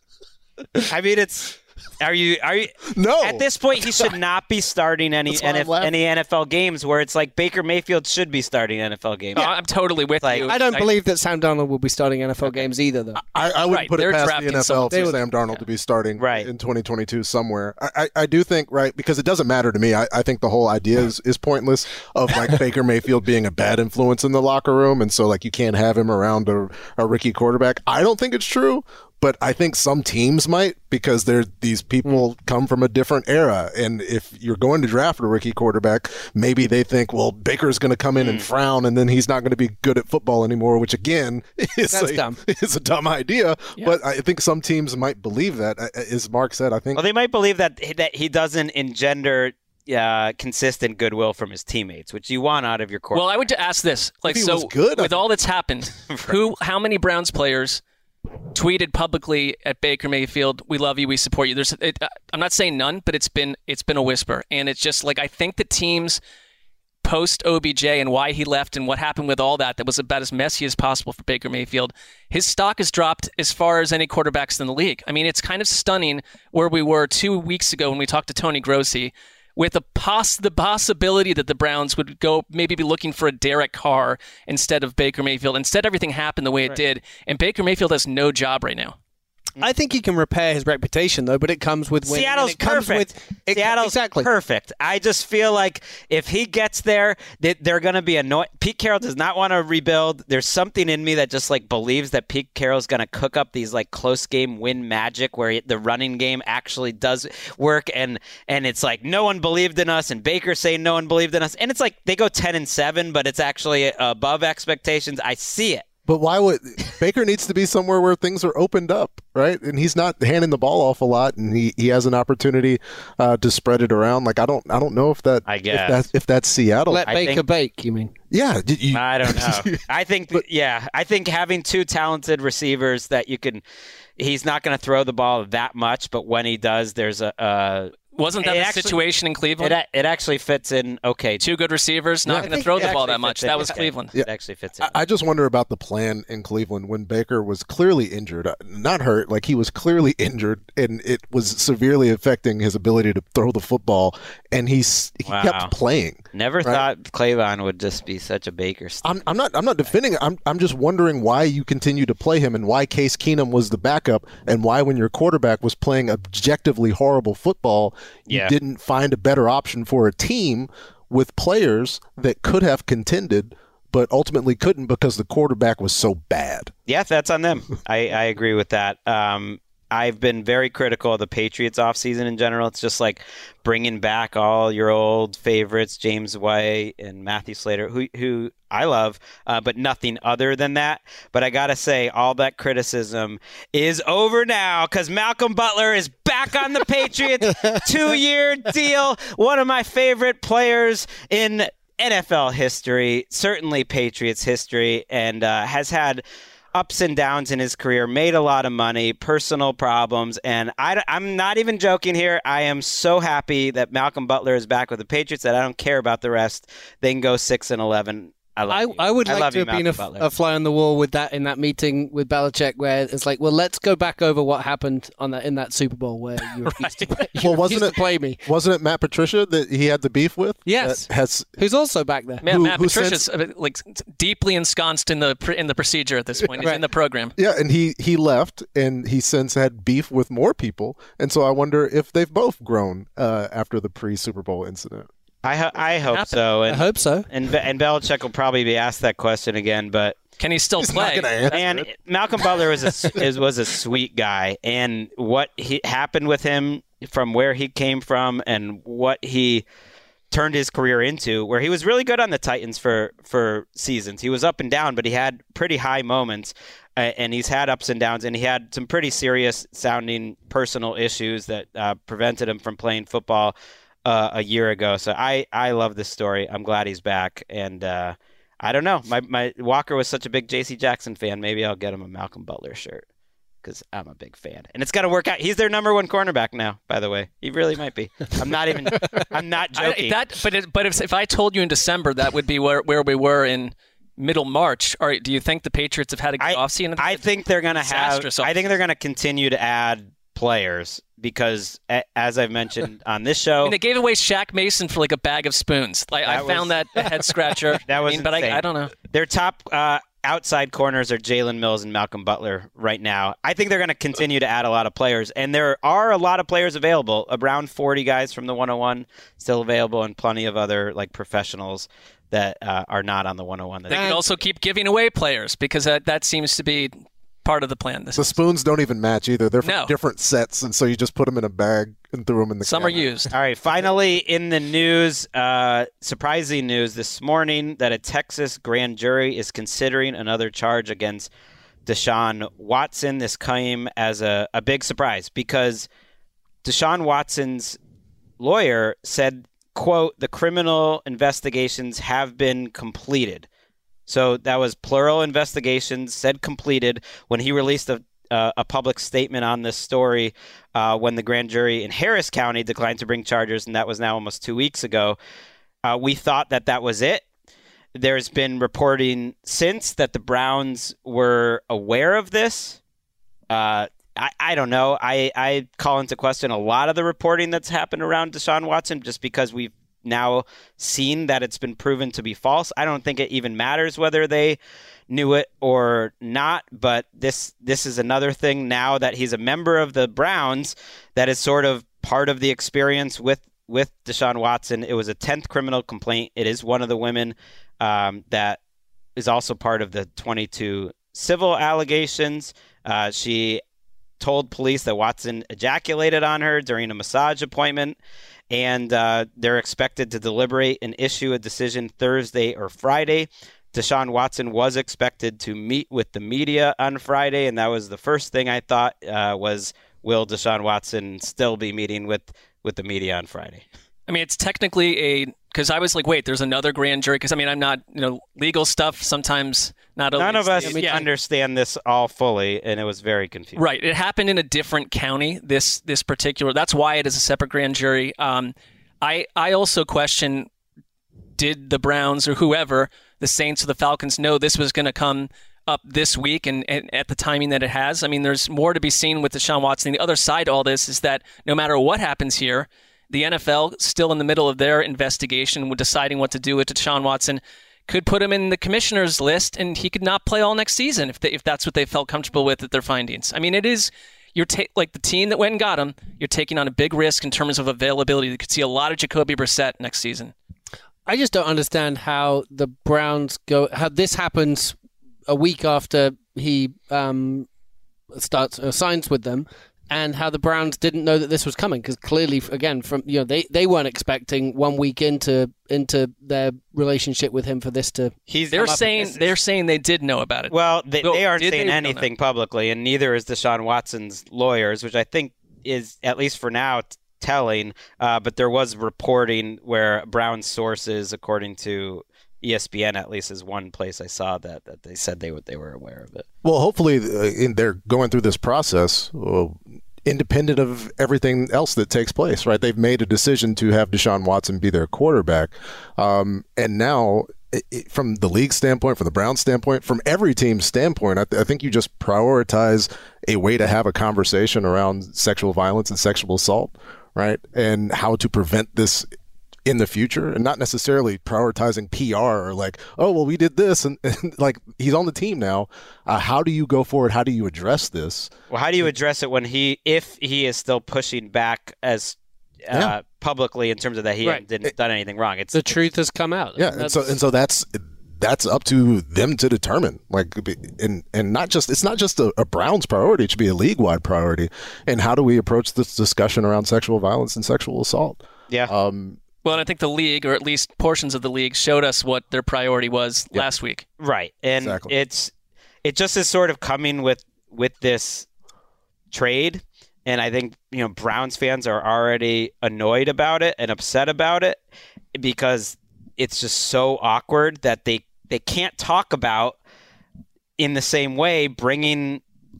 I mean, it's. Are you? Are you? No. At this point, he should not be starting any That's why I'm N F, laughing. any N F L games where it's like Baker Mayfield should be starting N F L games. Oh, I'm totally with Like, you. I don't believe that Sam Darnold will be starting N F L games either, though. I, I wouldn't Right, put it they're past the drafting N F L someone. for They would- Sam Darnold to be starting Right. in twenty twenty-two somewhere. I, I, I do think, right, because it doesn't matter to me. I, I think the whole idea is, is pointless of like Baker Mayfield being a bad influence in the locker room, and so like you can't have him around a, a rookie quarterback. I don't think it's true. But I think some teams might because they're, these people come from a different era. And if you're going to draft a rookie quarterback, maybe they think, well, Baker's going to come in and frown and then he's not going to be good at football anymore, which again is, That's a, dumb. is a dumb idea. Yeah. But I think some teams might believe that. As Mark said, I think. Well, they might believe that that he doesn't engender uh, consistent goodwill from his teammates, which you want out of your quarterback. Well, I would ask this: like, he so was good, I with think- all that's happened, who, how many Browns players tweeted publicly at Baker Mayfield, "We love you, we support you"? There's, it, I'm not saying none, but it's been it's been a whisper, and it's just like I think the teams post O B J and why he left and what happened with all that that was about as messy as possible for Baker Mayfield. His stock has dropped as far as any quarterbacks in the league. I mean, it's kind of stunning where we were two weeks ago when we talked to Tony Grossi, with a poss- the possibility that the Browns would go maybe be looking for a Derek Carr instead of Baker Mayfield. Instead, everything happened the way it Right. did, and Baker Mayfield has no job right now. I think he can repair his reputation, though, but it comes with winning. Seattle's and it comes perfect. With, it, Seattle's exactly. perfect. I just feel like if he gets there, they, they're going to be annoyed. Pete Carroll does not want to rebuild. There's something in me that just like believes that Pete Carroll's going to cook up these like close game win magic where the running game actually does work, and and it's like no one believed in us, and Baker saying no one believed in us, and it's like they go ten and seven, but it's actually above expectations. I see it. But why would Baker needs to be somewhere where things are opened up, right? And he's not handing the ball off a lot, and he, he has an opportunity uh, to spread it around. Like I don't I don't know if that I guess. if, that, if that's Seattle. Let I Baker think- bake, you mean? Yeah, did you, I don't know. I think, yeah, I think having two talented receivers that you can, he's not going to throw the ball that much, but when he does, there's a. a Wasn't that it the actually- situation in Cleveland? It, it actually fits in okay. Two good receivers, not Yeah. going I to think throw it the ball actually that much. fits in. That was Yeah. Cleveland. It actually fits in. I I just wonder about the plan in Cleveland when Baker was clearly injured, uh, not hurt, like he was clearly injured, and it was severely affecting his ability to throw the football, and he's he Wow. kept playing. Never right? thought Cleveland would just be such a Baker star. I'm, I'm not. I'm not defending it. I'm. I'm just wondering why you continue to play him, and why Case Keenum was the backup, and why when your quarterback was playing objectively horrible football, you Yeah. didn't find a better option for a team with players that could have contended, but ultimately couldn't because the quarterback was so bad. Yeah, that's on them. I, I agree with that. Um, I've been very critical of the Patriots offseason in general. It's just like bringing back all your old favorites, James White and Matthew Slater, who who I love, uh, but nothing other than that. But I got to say, all that criticism is over now because Malcolm Butler is back on the Patriots. Two-year deal. One of my favorite players in N F L history, certainly Patriots history, and uh, has had ups and downs in his career, made a lot of money, personal problems, and I, I'm not even joking here. I am so happy that Malcolm Butler is back with the Patriots that I don't care about the rest. They can go six and eleven. I love I, you. I would I like love to you, have been a, Malcolm a fly on the wall with that in that meeting with Belichick, where it's like, well, let's go back over what happened on that in that Super Bowl where you refused, to, play, you well, wasn't refused it to play me. Wasn't it Matt Patricia that he had the beef with? Yes, that has who's also back there. Man, Who- Matt who Patricia's since- uh, like deeply ensconced in the pr- in the procedure at this point. He's Right. in the program. Yeah, and he, he left, and he since had beef with more people, and so I wonder if they've both grown uh, after the pre-Super Bowl incident. I ho- I hope so. And, I hope so. And Be- and Belichick will probably be asked that question again, but can he still He's play? not gonna answer and it. Malcolm Butler was a is, was a sweet guy, and what he happened with him from where he came from and what he turned his career into, where he was really good on the Titans for for seasons. He was up and down, but he had pretty high moments. Uh, and he's had ups and downs, and he had some pretty serious sounding personal issues that uh, prevented him from playing football uh, a year ago. So I, I love this story. I'm glad he's back. And uh, I don't know. My, my Walker was such a big J C Jackson fan. Maybe I'll get him a Malcolm Butler shirt because I'm a big fan. And it's got to work out. He's their number one cornerback now, by the way. He really might be. I'm not even – I'm not joking. I, that, but it, but if, if I told you in December that would be where, where we were in – middle March. All right, do you think the Patriots have had a good offseason? I think they're going to have. Disastrous I think they're going to continue to add players because, a- as I've mentioned on this show, I mean, they gave away Shaq Mason for like a bag of spoons. Like I That found was- that a head scratcher. that was I mean, but insane. I, I don't know. Their top uh, outside corners are Jalen Mills and Malcolm Butler right now. I think they're going to continue to add a lot of players, and there are a lot of players available. Around forty guys from the one oh one still available, and plenty of other like professionals that uh, are not on the one oh one. They could also keep giving away players because that, that seems to be part of the plan. This The spoons don't even match either. They're from No. different sets, and so you just put them in a bag and threw them in the Some are cabinet. used. All right, finally in the news, uh, surprising news this morning that a Texas grand jury is considering another charge against Deshaun Watson. This came as a, a big surprise because Deshaun Watson's lawyer said, quote, the criminal investigations have been completed. So that was plural investigations, said completed, when he released a, uh, a public statement on this story uh, when the grand jury in Harris County declined to bring charges, and that was now almost two weeks ago. Uh, we thought that that was it. There's been reporting since that the Browns were aware of this. Uh, I, I don't know. I, I call into question a lot of the reporting that's happened around Deshaun Watson just because we've now seen that it's been proven to be false. I don't think it even matters whether they knew it or not, but this this is another thing now that he's a member of the Browns that is sort of part of the experience with, with Deshaun Watson. It was a tenth criminal complaint. It is one of the women um, that is also part of the twenty-two civil allegations. Uh, she told police that Watson ejaculated on her during a massage appointment, and uh, they're expected to deliberate and issue a decision Thursday or Friday. Deshaun Watson was expected to meet with the media on Friday, and that was the first thing I thought uh, was, will Deshaun Watson still be meeting with, with the media on Friday? I mean, it's technically a because I was like, wait, there's another grand jury because I mean, I'm not you know legal stuff sometimes not. None always, of us I mean, understand this all fully, and it was very confusing. Right. It happened in a different county, this this particular. That's why it is a separate grand jury. Um, I I also question, did the Browns or whoever, the Saints or the Falcons, know this was going to come up this week and, and at the timing that it has? I mean, there's more to be seen with Deshaun Watson. The other side to all this is that no matter what happens here, the N F L, still in the middle of their investigation, with deciding what to do with Deshaun Watson, could put him in the commissioner's list, and he could not play all next season if they, if that's what they felt comfortable with at their findings. I mean, it is you're ta- like the team that went and got him. You're taking on a big risk in terms of availability. You could see a lot of Jacoby Brissett next season. I just don't understand how the Browns go. How this happens a week after he um, starts uh, signs with them, and how the Browns didn't know that this was coming, because clearly, again, from you know they, they weren't expecting one week into into their relationship with him for this to. He's they're saying they're saying they did know about it. Well, they, Well, they aren't did saying they? anything publicly, and neither is Deshaun Watson's lawyers, which I think is, at least for now, t- telling. Uh, but there was reporting where Brown sources, according to E S P N, at least, is one place I saw that that they said they would they were aware of it. Well, hopefully, uh, in, they're going through this process, well, independent of everything else that takes place, right? They've made a decision to have Deshaun Watson be their quarterback, um, and now, it, it, from the league standpoint, from the Browns standpoint, from every team's standpoint, I, th- I think you just prioritize a way to have a conversation around sexual violence and sexual assault, right? And how to prevent this in the future, and not necessarily prioritizing P R or like, oh, well, we did this, and, and like, he's on the team now. Uh, how do you go forward? How do you address this? Well, how do you address it when he, if he is still pushing back as uh, yeah. publicly in terms of that he right. didn't it, done anything wrong? It's the truth has come out. Yeah, and so and so that's that's up to them to determine. Like, and and not just it's not just a, a Browns priority; it should be a league wide priority. And how do we approach this discussion around sexual violence and sexual assault? Yeah. Um, Well, and I think the league, or at least portions of the league, showed us what their priority was yep. last week. Right, and exactly. it's it just is sort of coming with with this trade, and I think you know Browns fans are already annoyed about it and upset about it because it's just so awkward that they they can't talk about in the same way bringing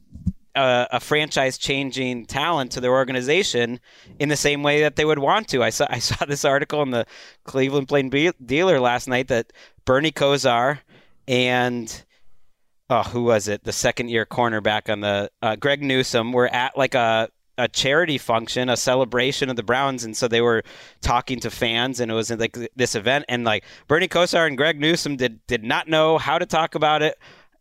A, a franchise-changing talent to their organization in the same way that they would want to. I saw I saw this article in the Cleveland Plain Dealer last night that Bernie Kosar and oh, who was it? The second-year cornerback on the uh, Greg Newsome were at like a a charity function, a celebration of the Browns, and so they were talking to fans, and it was like this event, and like Bernie Kosar and Greg Newsome did did not know how to talk about it.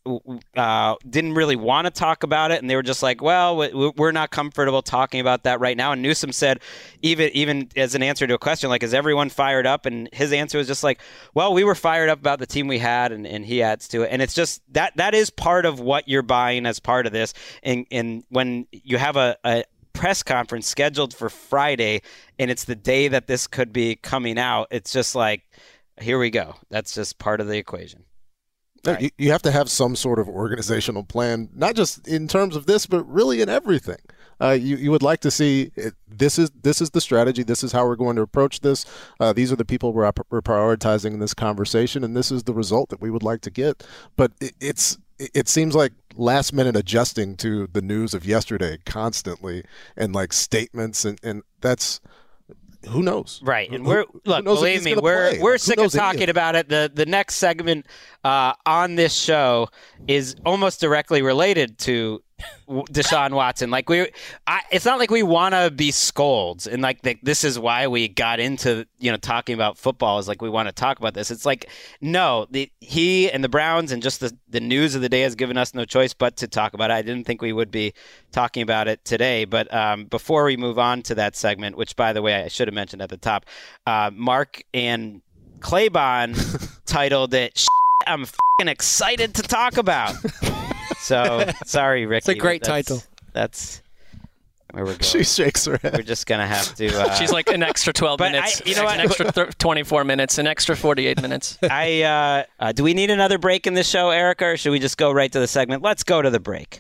Uh, didn't really want to talk about it, and they were just like, well, we're not comfortable talking about that right now. And Newsome said, even even as an answer to a question, like, is everyone fired up? And his answer was just like, well, we were fired up about the team we had, and, and he adds to it. And it's just that that is part of what you're buying as part of this. And, and when you have a, a press conference scheduled for Friday, and it's the day that this could be coming out, it's just like, here we go. That's just part of the equation. Right. You, you have to have some sort of organizational plan, not just in terms of this, but really in everything. Uh, you you would like to see it, this is this is the strategy. This is how we're going to approach this. Uh, these are the people we're, we're prioritizing in this conversation, and this is the result that we would like to get. But it, it's it seems like last minute adjusting to the news of yesterday constantly, and like statements, and, and that's. Who knows? Right. And we're look, believe me, we're play? we're Who sick of talking about it. The the next segment uh, on this show is almost directly related to Deshaun Watson. Like we I, it's not like we want to be scolds and like the, this is why we got into, you know, talking about football is like we want to talk about this. It's like no, the he and the Browns and just the the news of the day has given us no choice but to talk about it. I didn't think we would be talking about it today, but um, before we move on to that segment, which by the way I should have mentioned at the top, uh, Mark and Claybon titled it Shit I'm fucking excited to talk about. So sorry, Ricky. It's a great that's, title. That's where we're going. She shakes her head. We're just gonna have to. Uh, She's like an extra twelve minutes. I, you know an what? extra th- twenty-four minutes. An extra forty-eight minutes. I uh, uh, do we need another break in this show, Erica, or should we just go right to the segment? Let's go to the break.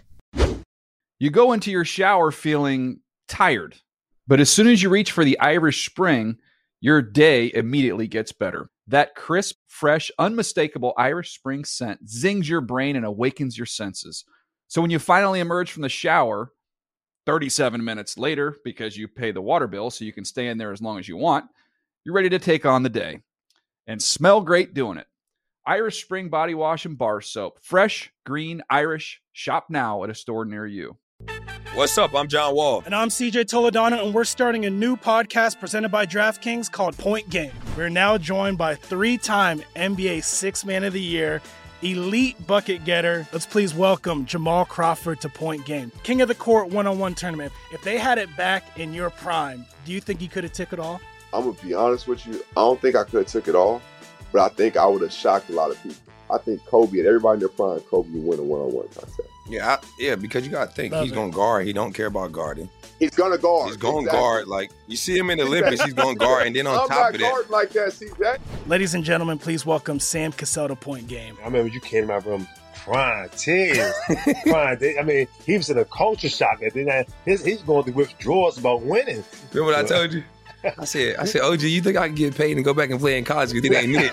You go into your shower feeling tired, but as soon as you reach for the Irish Spring, your day immediately gets better. That crisp, fresh, unmistakable Irish Spring scent zings your brain and awakens your senses. So when you finally emerge from the shower, thirty-seven minutes later, because you pay the water bill so you can stay in there as long as you want, you're ready to take on the day. And smell great doing it. Irish Spring Body Wash and Bar Soap. Fresh, green, Irish. Shop now at a store near you. What's up? I'm John Wall. And I'm C J Toledano, and we're starting a new podcast presented by DraftKings called Point Game. We're now joined by three-time N B A Sixth Man of the Year, elite bucket getter. Let's please welcome Jamal Crawford to Point Game. King of the Court one-on-one tournament. If they had it back in your prime, do you think you could have took it all? I'm going to be honest with you. I don't think I could have took it all, but I think I would have shocked a lot of people. I think Kobe and everybody in their prime, Kobe would win a one-on-one contest. Yeah, I, yeah, because you got to think, Love he's it. going to guard. He don't care about guarding. He's going to guard. He's going to exactly. guard. Like, you see him in the Olympics, he's going to guard. And then on I'm top not of that, guarding like that, C J. Ladies and gentlemen, please welcome Sam Cassell to Point Game. I remember you came in my room crying tears. crying. They- I mean, he was in a culture shock. And then I- his, he's going through withdrawals about winning. Remember what I told you? I said, I said, O G, you think I can get paid and go back and play in college? You think they ain't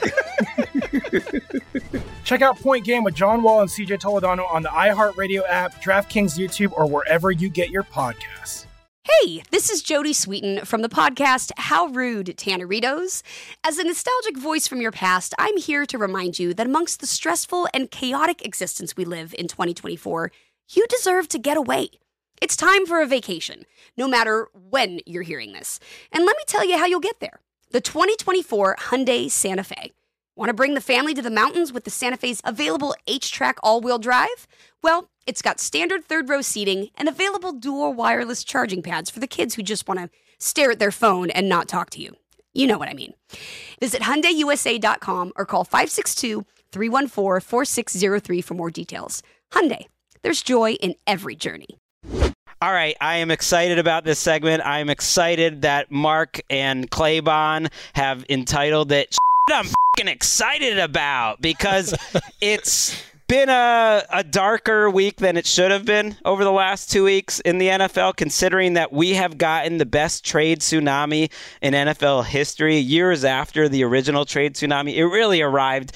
it? Check out Point Game with John Wall and C J Toledano on the iHeartRadio app, DraftKings YouTube, or wherever you get your podcasts. Hey, this is Jodie Sweetin from the podcast How Rude, Tanneritos. As a nostalgic voice from your past, I'm here to remind you that amongst the stressful and chaotic existence we live in twenty twenty-four, you deserve to get away. It's time for a vacation, no matter when you're hearing this. And let me tell you how you'll get there. The twenty twenty-four Hyundai Santa Fe. Want to bring the family to the mountains with the Santa Fe's available H-Track all-wheel drive? Well, it's got standard third-row seating and available dual wireless charging pads for the kids who just want to stare at their phone and not talk to you. You know what I mean. Visit Hyundai U S A dot com or call five six two, three one four, four six zero three for more details. Hyundai, there's joy in every journey. All right, I am excited about this segment. I am excited that Mark and Claybon have entitled it I'm f***ing excited about, because it's been a, a darker week than it should have been over the last two weeks in the N F L, considering that we have gotten the best trade tsunami in N F L history years after the original trade tsunami. It really arrived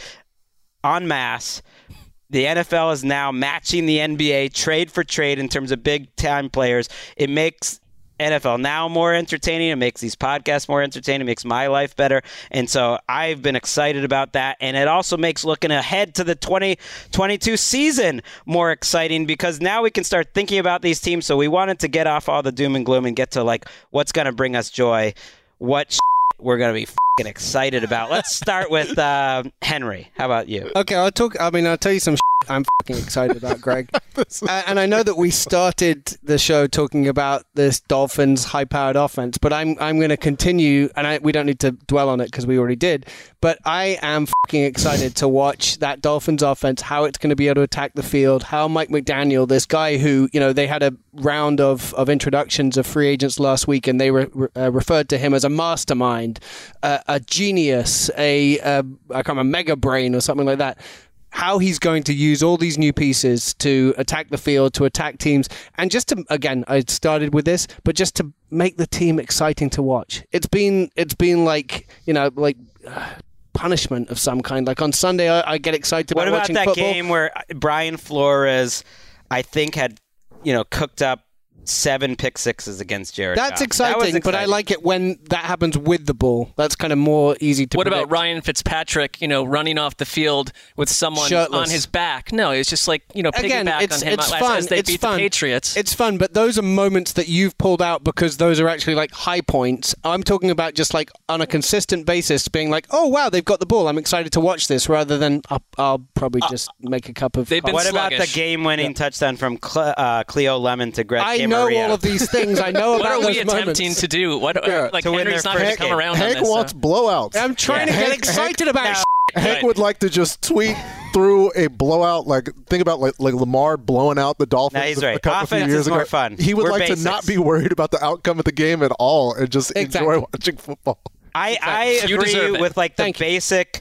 en masse. The N F L is now matching the N B A trade for trade in terms of big-time players. It makes N F L Now more entertaining. It makes these podcasts more entertaining. It makes my life better. And so I've been excited about that. And it also makes looking ahead to the twenty twenty-two season more exciting, because now we can start thinking about these teams. So we wanted to get off all the doom and gloom and get to like what's going to bring us joy, what shit we're going to be f***ing excited about. Let's start with uh, Henry. How about you? Okay, I'll talk. I mean, I'll tell you some shit I'm fucking excited about, Greg. uh, and I know that we started the show talking about this Dolphins high-powered offense, but I'm I'm going to continue, and I, we don't need to dwell on it because we already did. But I am fucking excited to watch that Dolphins offense, how it's going to be able to attack the field, how Mike McDaniel, this guy who, you know, they had a round of, of introductions of free agents last week, and they re, uh, referred to him as a mastermind, uh, a genius, a, uh, I can't remember, mega brain or something like that. How he's going to use all these new pieces to attack the field, to attack teams, and just to, again, I started with this, but just to make the team exciting to watch. It's been, it's been like, you know, like uh, punishment of some kind. Like on Sunday, I, I get excited what about about watching that football. game where Brian Flores, I think, had, you know, cooked up seven pick sixes against Jared That's Goff. exciting, That was exciting, but I like it when that happens with the ball. That's kind of more easy to What predict. about Ryan Fitzpatrick, you know, running off the field with someone Shirtless. on his back? No, it's just like, you know, Again, piggyback it's, on him it's as, fun. as they it's beat fun. the Patriots. It's fun, but those are moments that you've pulled out because those are actually like high points. I'm talking about just like on a consistent basis being like, oh, wow, they've got the ball. I'm excited to watch this, rather than I'll, I'll probably just make a cup of coffee. What about the game-winning yeah. touchdown from Cle- uh, Cleo Lemon to Greg I Camarillo? know all of these things. I know about what are those we moments. attempting to do? What Yeah. like To win Henry's their not going first to come game. around Hank on this. wants so. blowouts. I'm trying Yeah. to get Hank- excited Hank, about Now- shit. Hank Right. would like to just tweet through a blowout. Like think about like, like Lamar blowing out the Dolphins No, he's a right. couple Offense few years is ago. more fun. He would We're like basics. to not be worried about the outcome of the game at all and just Exactly. enjoy watching football. I, I You deserve agree it. with like the Thank you. basic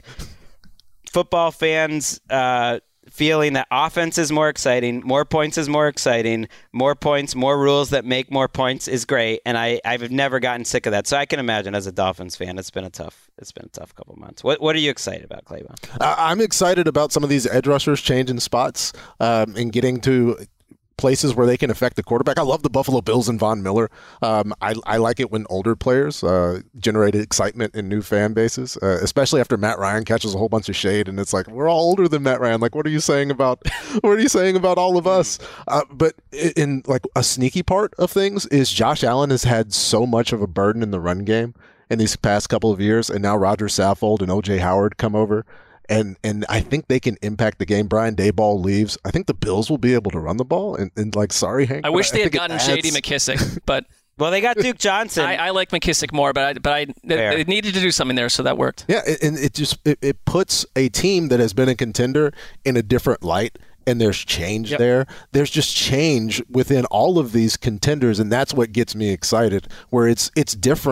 football fans uh, feeling that offense is more exciting, more points is more exciting, more points, more rules that make more points is great, and I, I've never gotten sick of that. So I can imagine as a Dolphins fan, it's been a tough, it's been a tough couple months. What What are you excited about, Claybon? I- I'm excited about some of these edge rushers changing spots um, and getting to places where they can affect the quarterback. I love the Buffalo Bills and Von Miller. Um, I, I like it when older players uh, generate excitement in new fan bases, uh, especially after Matt Ryan catches a whole bunch of shade and it's like, we're all older than Matt Ryan. Like, what are you saying about what are you saying about all of us? Uh, but in, in like a sneaky part of things is Josh Allen has had so much of a burden in the run game in these past couple of years, and now Roger Saffold and O J Howard come over. And and I think they can impact the game. Brian Daboll leaves. I think the Bills will be able to run the ball. And, and like, sorry, Hank. I wish they had think it gotten adds- J D McKissick, but Well, they got Duke Johnson. I, I like McKissick more, but I, but I they, they needed to do something there, so that worked. Yeah, and it just it, it puts a team that has been a contender in a different light. And there's change Yep. there. There's just change within all of these contenders, and that's what gets me excited. Where it's it's different,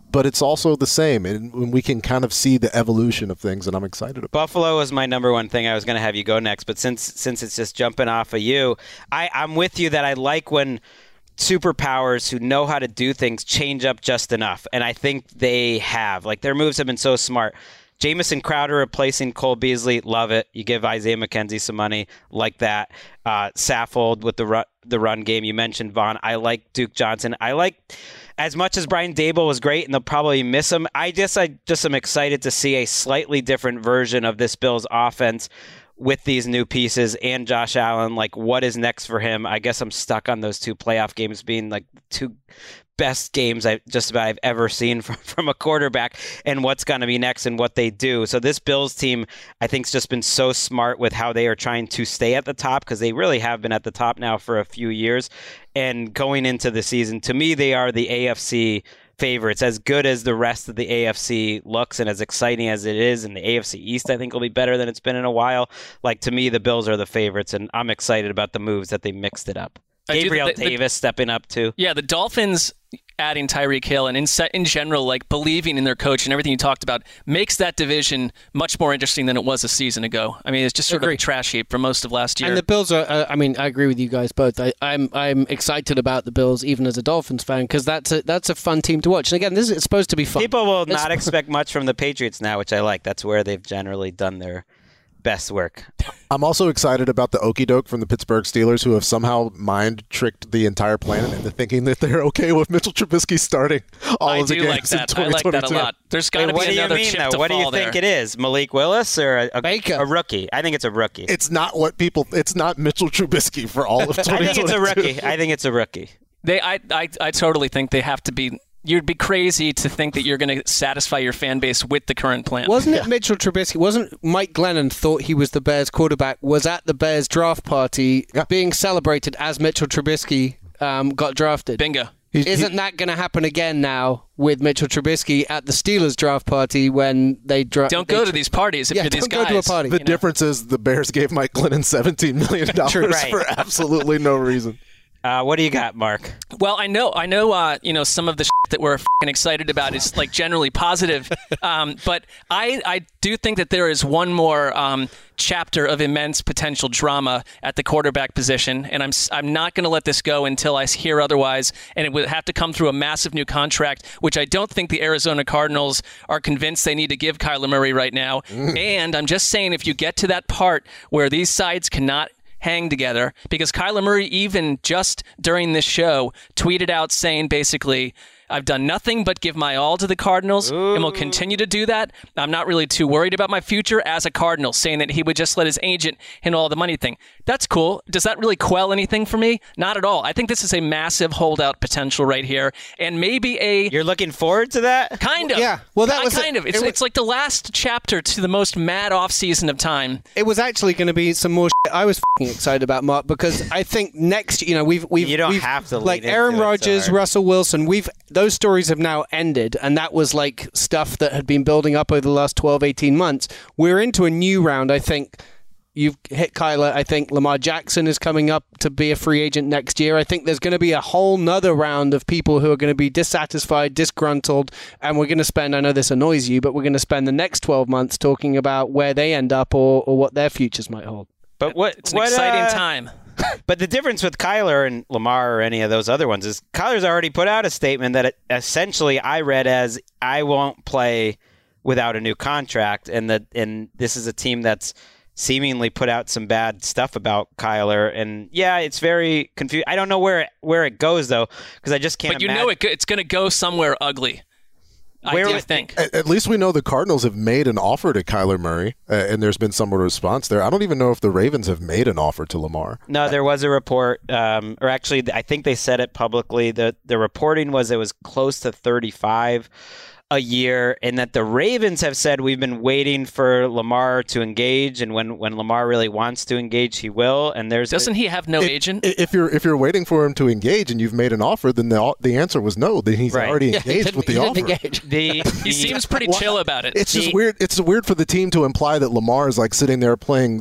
but it's also the same, and we can kind of see the evolution of things, and I'm excited about it. Buffalo was my number one thing. I was going to have you go next, but since since it's just jumping off of you, I, I'm with you that I like when superpowers who know how to do things change up just enough, and I think they have. Like, their moves have been so smart. Jamison Crowder replacing Cole Beasley, love it. You give Isaiah McKenzie some money, like that. Uh, Saffold with the run, the run game. You mentioned Vaughn. I like Duke Johnson. I like, as much as Brian Daboll was great, and they'll probably miss him, I just I just am excited to see a slightly different version of this Bills offense with these new pieces and Josh Allen. Like, what is next for him? I guess I'm stuck on those two playoff games being like two best games I just about I've ever seen from, from a quarterback, and what's going to be next and what they do. So this Bills team, I think, has just been so smart with how they are trying to stay at the top, because they really have been at the top now for a few years. And going into the season, to me, they are the A F C favorites. As good as the rest of the A F C looks and as exciting as it is, and the A F C East, I think, will be better than it's been in a while. Like, to me, the Bills are the favorites, and I'm excited about the moves that they mixed it up. Gabriel the, the, Davis stepping up too. Yeah, the Dolphins adding Tyreek Hill and in, set, in general, like believing in their coach and everything you talked about, makes that division much more interesting than it was a season ago. I mean, it's just sort of a trash heap for most of last year. And the Bills are, uh, I mean, I agree with you guys both. I, I'm I'm excited about the Bills, even as a Dolphins fan, because that's a, that's a fun team to watch. And again, this is supposed to be fun. People will it's, not expect much from the Patriots now, which I like. That's where they've generally done their best work. I'm also excited about the okie doke from the Pittsburgh Steelers, who have somehow mind tricked the entire planet into thinking that they're okay with Mitchell Trubisky starting all I of the do games like that. in twenty I twenty-two. like that a lot. There's got to What be do another you mean, chip though? to What do you fall think there. it is? Malik Willis or a, a, a rookie? I think it's a rookie. It's not what people. It's not Mitchell Trubisky for all of twenty twenty-two. I think it's a rookie. I think it's a rookie. They, I, I, I totally think they have to be. You'd be crazy to think that you're going to satisfy your fan base with the current plan. Wasn't it Mitchell Trubisky? Wasn't Mike Glennon thought he was the Bears quarterback, was at the Bears draft party yeah. being celebrated as Mitchell Trubisky um, got drafted? Bingo. He's, Isn't he, that going to happen again now with Mitchell Trubisky at the Steelers draft party when they draft? Don't go to these parties if yeah, you're these don't guys. go to a party. The difference know? is the Bears gave Mike Glennon seventeen million dollars right. for absolutely no reason. Uh, what do you got, Mark? Well, I know, I know, uh, you know, some of the shit that we're f***ing excited about is like generally positive, um, but I, I do think that there is one more um, chapter of immense potential drama at the quarterback position, and I'm, I'm not going to let this go until I hear otherwise, and it would have to come through a massive new contract, which I don't think the Arizona Cardinals are convinced they need to give Kyler Murray right now. Mm. And I'm just saying, if you get to that part where these sides cannot hang together, because Kyler Murray even just during this show tweeted out saying basically, I've done nothing but give my all to the Cardinals Ooh. and will continue to do that. I'm not really too worried about my future as a Cardinal, saying that he would just let his agent handle all the money thing. That's cool. Does that really quell anything for me? Not at all. I think this is a massive holdout potential right here, and maybe a... You're looking forward to that? Kind of. Yeah. Well, that was kind a, of. It's, it was, it's like the last chapter to the most mad off-season of time. It was actually going to be some more shit I was f***ing excited about, Mark, because I think next, you know, we've... we've you don't we've, have to like lead Aaron into Rodgers, it so Russell Wilson, we've those stories have now ended, and that was like stuff that had been building up over the last twelve, eighteen months. We're into a new round, I think. You've hit Kyler. I think Lamar Jackson is coming up to be a free agent next year. I think there's going to be a whole nother round of people who are going to be dissatisfied, disgruntled, and we're going to spend, I know this annoys you, but we're going to spend the next twelve months talking about where they end up or, or what their futures might hold. But what, it's an what, exciting uh, time. But the difference with Kyler and Lamar or any of those other ones is Kyler's already put out a statement that it, essentially I read as I won't play without a new contract, and that and this is a team that's seemingly put out some bad stuff about Kyler, and yeah, it's very confusing. I don't know where it, where it goes though, because I just can't. But you imagine. know it, it's going to go somewhere ugly. Where I do would, think. At, at least we know the Cardinals have made an offer to Kyler Murray, uh, and there's been some sort of response there. I don't even know if the Ravens have made an offer to Lamar. No, there was a report, um, or actually, I think they said it publicly. The the reporting was it was close to thirty-five a year, and that the Ravens have said we've been waiting for Lamar to engage, and when, when Lamar really wants to engage, he will. And there's doesn't he have no if, agent? If you're if you're waiting for him to engage and you've made an offer, then the the answer was no. Then he's right. already Yeah, engaged with the offer. The, he the, seems pretty well, chill about it. It's the, just weird. It's weird for the team to imply that Lamar is like sitting there playing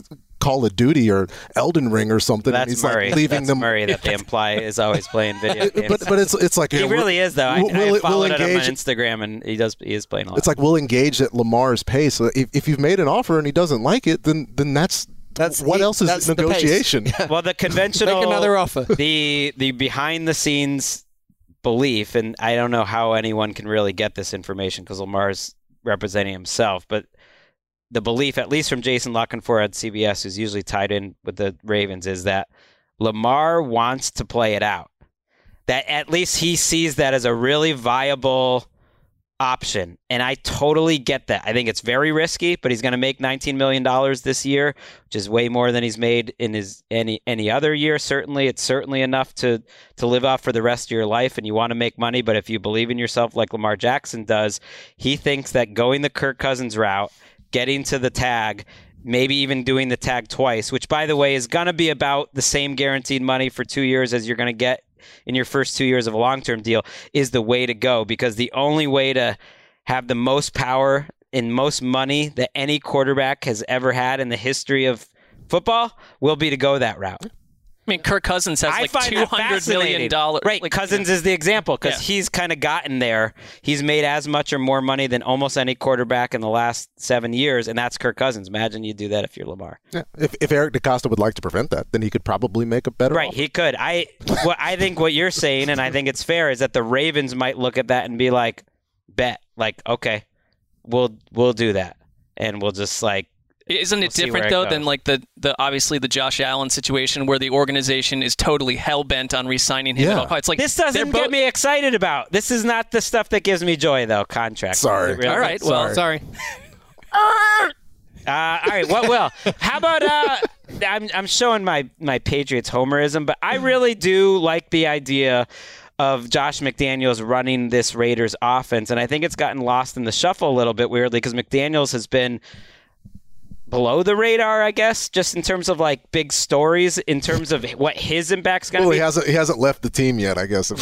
Call of Duty or Elden Ring or something. That's and he's Murray. like leaving That's them. Murray that they imply is always playing video games. But but it's it's like he you know, really is though. I, we'll- I we'll followed him on engage- Instagram, and he does. He is playing a lot. It's like we'll engage at Lamar's pace. So if, if you've made an offer and he doesn't like it, then then that's That's what he- else is that's the pace. negotiation? Well, the conventional Make another offer. The the behind the scenes belief, and I don't know how anyone can really get this information because Lamar's representing himself, but the belief, at least from Jason Lockenfor at C B S, who's usually tied in with the Ravens, is that Lamar wants to play it out. That at least he sees that as a really viable option. And I totally get that. I think it's very risky, but he's going to make nineteen million dollars this year, which is way more than he's made in his any any other year. Certainly, it's certainly enough to to live off for the rest of your life, and you want to make money. But if you believe in yourself like Lamar Jackson does, he thinks that going the Kirk Cousins route, getting to the tag, maybe even doing the tag twice, which, by the way, is going to be about the same guaranteed money for two years as you're going to get in your first two years of a long-term deal, is the way to go, because the only way to have the most power and most money that any quarterback has ever had in the history of football will be to go that route. I mean, Kirk Cousins has I like find two that hundred million dollars. Right, Like, Cousins is the example because Yeah. he's kind of gotten there. He's made as much or more money than almost any quarterback in the last seven years, and that's Kirk Cousins. Imagine you do that if you're Lamar. Yeah. If if Eric DaCosta would like to prevent that, then he could probably make a better Right, offer. he could. I what I think what you're saying, and I think it's fair, is that the Ravens might look at that and be like, bet, like, okay, we'll we'll do that, and we'll just like. Isn't it We'll see different where it though goes. than like the, the obviously the Josh Allen situation where the organization is totally hell bent on re-signing him? Yeah. At all costs? It's like This doesn't they're get both- me excited about. This is not the stuff that gives me joy, though. Contract. Sorry. Is it really? All right. Well, sorry. Uh, all right. What will? How about? Uh, I'm I'm showing my my Patriots homerism, but I really do like the idea of Josh McDaniels running this Raiders offense, and I think it's gotten lost in the shuffle a little bit weirdly because McDaniels has been below the radar, I guess, just in terms of like big stories, in terms of what his impact's going to Well, be. he hasn't he hasn't left the team yet, I guess.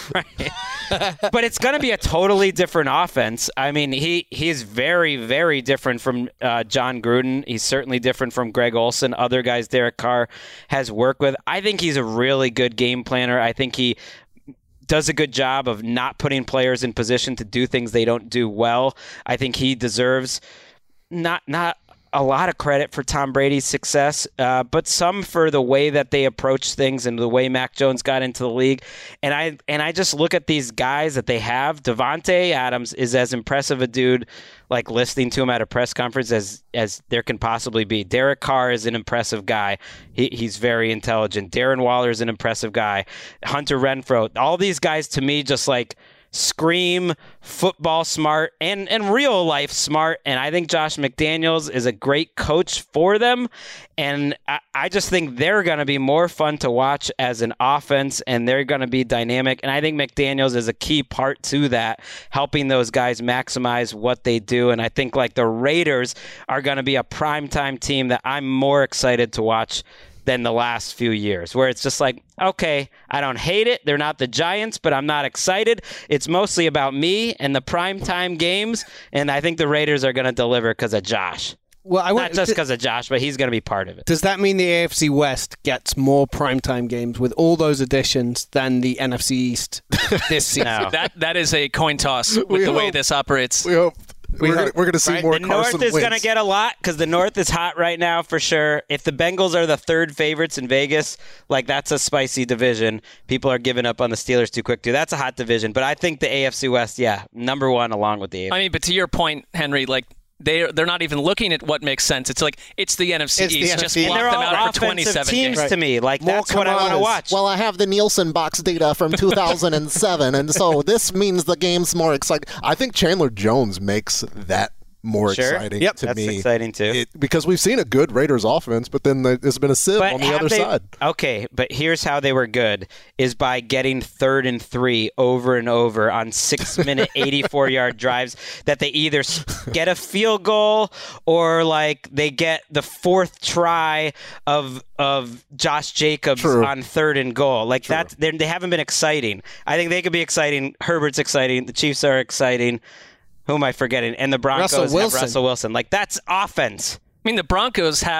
But it's going to be a totally different offense. I mean, he he's very, very different from uh, John Gruden. He's certainly different from Greg Olson, other guys Derek Carr has worked with. I think he's a really good game planner. I think he does a good job of not putting players in position to do things they don't do well. I think he deserves not not a lot of credit for Tom Brady's success, uh, but some for the way that they approach things and the way Mac Jones got into the league. And I and I just look at these guys that they have. Devontae Adams is as impressive a dude, like listening to him at a press conference, as as there can possibly be. Derek Carr is an impressive guy. He, he's very intelligent. Darren Waller is an impressive guy. Hunter Renfrow. All these guys, to me, just like scream football smart and, and real life smart. And I think Josh McDaniels is a great coach for them. And I, I just think they're going to be more fun to watch as an offense, and they're going to be dynamic. And I think McDaniels is a key part to that, helping those guys maximize what they do. And I think like the Raiders are going to be a primetime team that I'm more excited to watch than the last few years, where it's just like, okay, I don't hate it. They're not the Giants, but I'm not excited. It's mostly about me and the primetime games, and I think the Raiders are going to deliver because of Josh. Well, I Not just because of Josh, but he's going to be part of it. Does that mean the A F C West gets more primetime games with all those additions than the N F C East this season? That that is a coin toss with We the way hope. this operates. We hope. We We're hope. gonna, we're gonna see Right? more The Carson North is wins. going to get a lot because the North is hot right now for sure. If the Bengals are the third favorites in Vegas, like that's a spicy division. People are giving up on the Steelers too quick too. That's a hot division. But I think the A F C West, yeah, number one along with the A F C. I mean, but to your point, Henry, like they they're not even looking at what makes sense. It's like it's the N F C It's the East. N F Just C. block They're them all out for offensive twenty-seven teams games. to me. Like that's what I want to watch. Well, I have the Nielsen box data from two thousand seven, and so this means the game's more exciting. I think Chandler Jones makes that more Sure. exciting Yep, to that's me. exciting too. It- because we've seen a good Raiders offense, but then there's been a sieve But on the have other they- side. Okay, but here's how they were good: is by getting third and three over and over on six-minute, eighty-four-yard drives that they either s- get a field goal or like they get the fourth try of of Josh Jacobs True. on third and goal. Like that, they they haven't been exciting. I think they could be exciting. Herbert's exciting. The Chiefs are exciting. Who am I forgetting? And the Broncos Russell have Wilson. Russell Wilson. Like that's offense. I mean, the Broncos have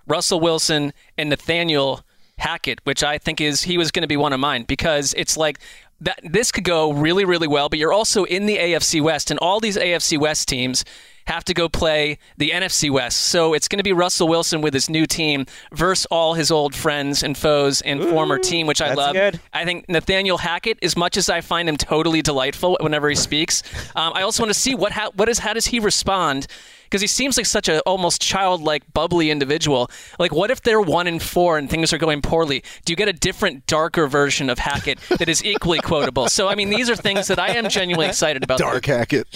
Russell Wilson and Nathaniel Hackett, which I think is he was going to be one of mine because it's like that this could go really, really well, but you're also in the A F C West, and all these A F C West teams have to go play the N F C West. So it's going to be Russell Wilson with his new team versus all his old friends and foes and Ooh, former team, which I love. Good. I think Nathaniel Hackett, as much as I find him totally delightful whenever he speaks, um, I also want to see what how, what is how does he respond. Because he seems like such a almost childlike, bubbly individual. Like, what if they're one and four and things are going poorly? Do you get a different, darker version of Hackett that is equally quotable? So, I mean, these are things that I am genuinely excited about. Dark Hackett.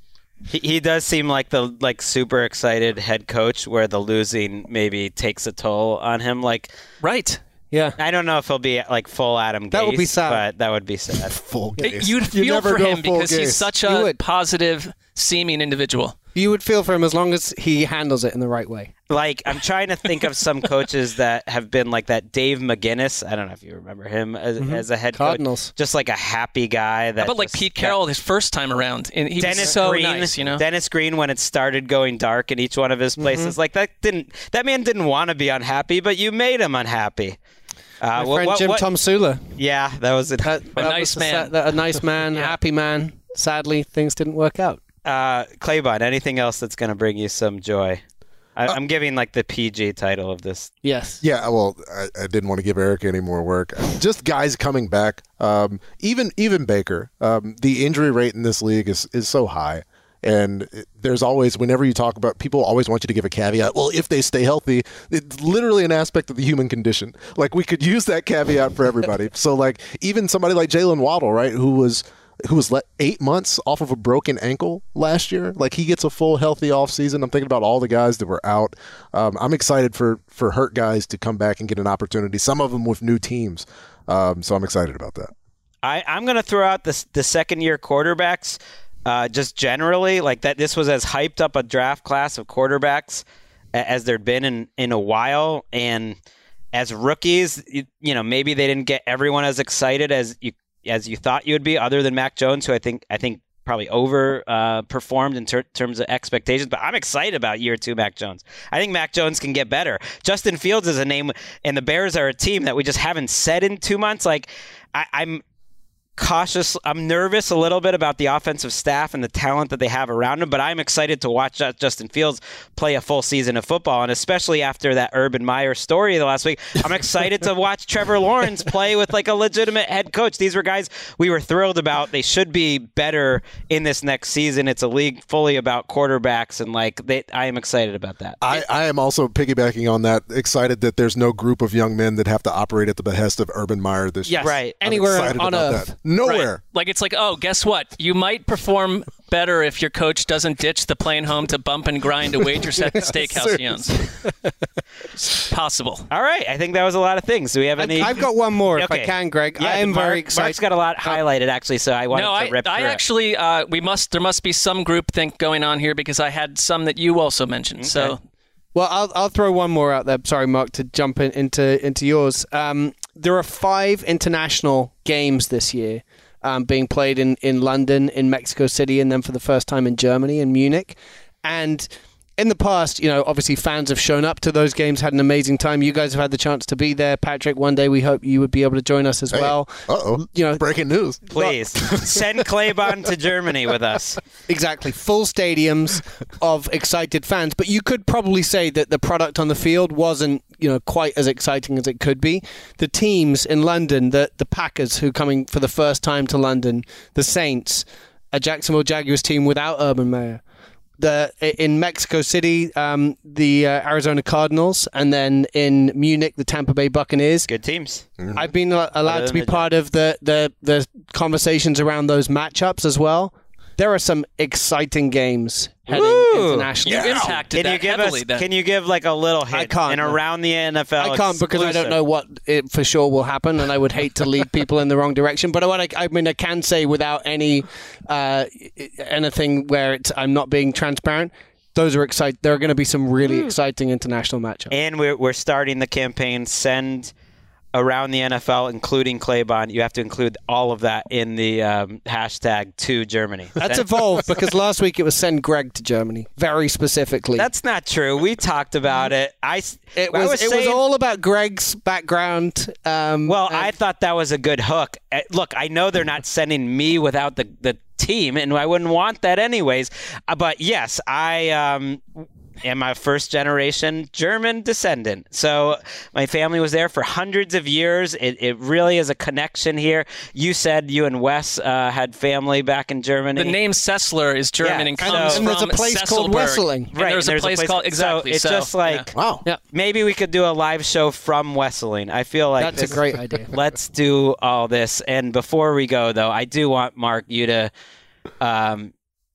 He, he does seem like the like super excited head coach, where the losing maybe takes a toll on him. Like, right. Yeah. I don't know if he'll be like full Adam Gase. That would be sad. But that would be sad. Full Gase. You'd feel you for him because Gase. he's such a positive seeming individual. You would feel for him as long as he handles it in the right way. Like, I'm trying to think of some coaches that have been like that. Dave McGinnis, I don't know if you remember him as, mm-hmm. as a head Cardinals. coach. Just like a happy guy. That How about like just, Pete Carroll his first time around? And he Dennis was so Green, nice, you know? Dennis Green, when it started going dark in each one of his places. Mm-hmm. Like, that didn't that man didn't want to be unhappy, but you made him unhappy. Uh, My what, friend what, Jim what? Tom Sula. Yeah, that was a, that, a that nice was man. A, a nice man, yeah. happy man. Sadly, things didn't work out. Uh, Claybon, anything else that's going to bring you some joy? I, uh, I'm giving like the P G title of this. Yes. Yeah. Well, I, I didn't want to give Eric any more work. Just guys coming back. Um, even even Baker. Um, the injury rate in this league is is so high. And it, there's always, whenever you talk about, people always want you to give a caveat. Well, if they stay healthy, it's literally an aspect of the human condition. Like, we could use that caveat for everybody. So, like, even somebody like Jalen Waddle, right, who was who was let eight months off of a broken ankle last year. Like, he gets a full healthy offseason. I'm thinking about all the guys that were out. Um, I'm excited for for hurt guys to come back and get an opportunity. Some of them with new teams. Um, so I'm excited about that. I, I'm going to throw out the the second year quarterbacks. Uh, just generally, like that, this was as hyped up a draft class of quarterbacks as there'd been in, in a while. And as rookies, you, you know, maybe they didn't get everyone as excited as you as you thought you would be, other than Mac Jones, who I think I think probably over uh, performed in ter- terms of expectations. But I'm excited about year two Mac Jones. I think Mac Jones can get better. Justin Fields is a name, and the Bears are a team that we just haven't said in two months. Like I, I'm. cautious. I'm nervous a little bit about the offensive staff and the talent that they have around him, but I'm excited to watch Justin Fields play a full season of football, and especially after that Urban Meyer story the last week, I'm excited to watch Trevor Lawrence play with like a legitimate head coach. These were guys we were thrilled about. They should be better in this next season. It's a league fully about quarterbacks, and like they, I am excited about that. I, I am also piggybacking on that, excited that there's no group of young men that have to operate at the behest of Urban Meyer this yes. year. Right. I'm Anywhere on Earth. Nowhere. Right. Like, it's like, oh, guess what? You might perform better if your coach doesn't ditch the plane home to bump and grind a waitress at the steakhouse he owns. It's possible. All right. I think that was a lot of things. Do we have any? I've got one more, if okay. I can, Greg. Yeah, I am Mark, very excited. Mark's got a lot highlighted, actually, so I wanted no, to I, rip I through actually, uh, we must. there must be some group think going on here because I had some that you also mentioned. Okay. So, well, I'll I'll throw one more out there. Sorry, Mark, to jump in, into into yours. Um, there are five international games this year. Um, being played in, in London, in Mexico City, and then for the first time in Germany, in Munich. And in the past, you know, obviously fans have shown up to those games, had an amazing time. You guys have had the chance to be there. Patrick, one day we hope you would be able to join us as hey. well. Uh-oh. You know, breaking news. Please, send Claybon to Germany with us. Exactly. Full stadiums of excited fans. But you could probably say that the product on the field wasn't, you know, quite as exciting as it could be. The teams in London, the, the Packers who are coming for the first time to London, the Saints, a Jacksonville Jaguars team without Urban Meyer. The in Mexico City, um, the uh, Arizona Cardinals, and then in Munich, the Tampa Bay Buccaneers. Good teams. Mm-hmm. I've been uh, allowed to be part of the, the, the conversations around those matchups as well. There are some exciting games heading Woo! internationally. You impacted can that you give heavily us, then. Can you give like a little hint? I can't. And around the N F L I can't because I don't know what it for sure will happen, and I would hate to lead people in the wrong direction. But what I, I mean, I can say without any uh, anything where it's, I'm not being transparent. Those are exciting. There are going to be some really exciting international matchups. And we're we're starting the campaign. Send around the N F L, including Claybon. You have to include all of that in the um, hashtag to Germany. That's evolved because last week it was send Greg to Germany, very specifically. That's not true. We talked about it. I, it I was, was it saying, was all about Greg's background. Um, well, I thought that was a good hook. Uh, Look, I know they're not sending me without the, the team, and I wouldn't want that anyways. Uh, but yes, I um, am a first-generation German descendant. So my family was there for hundreds of years. It, it really is a connection here. You said you and Wes uh, had family back in Germany. The name Sessler is German Yeah, and so- comes and there's a from place called Sesselberg. Wesseling. And there's, a, place called exactly. So it's so, just like yeah. Wow. Yeah. maybe we could do a live show from Wesseling. I feel like That's this- a great idea. Let's do all this. And before we go, though, I do want Mark you to um,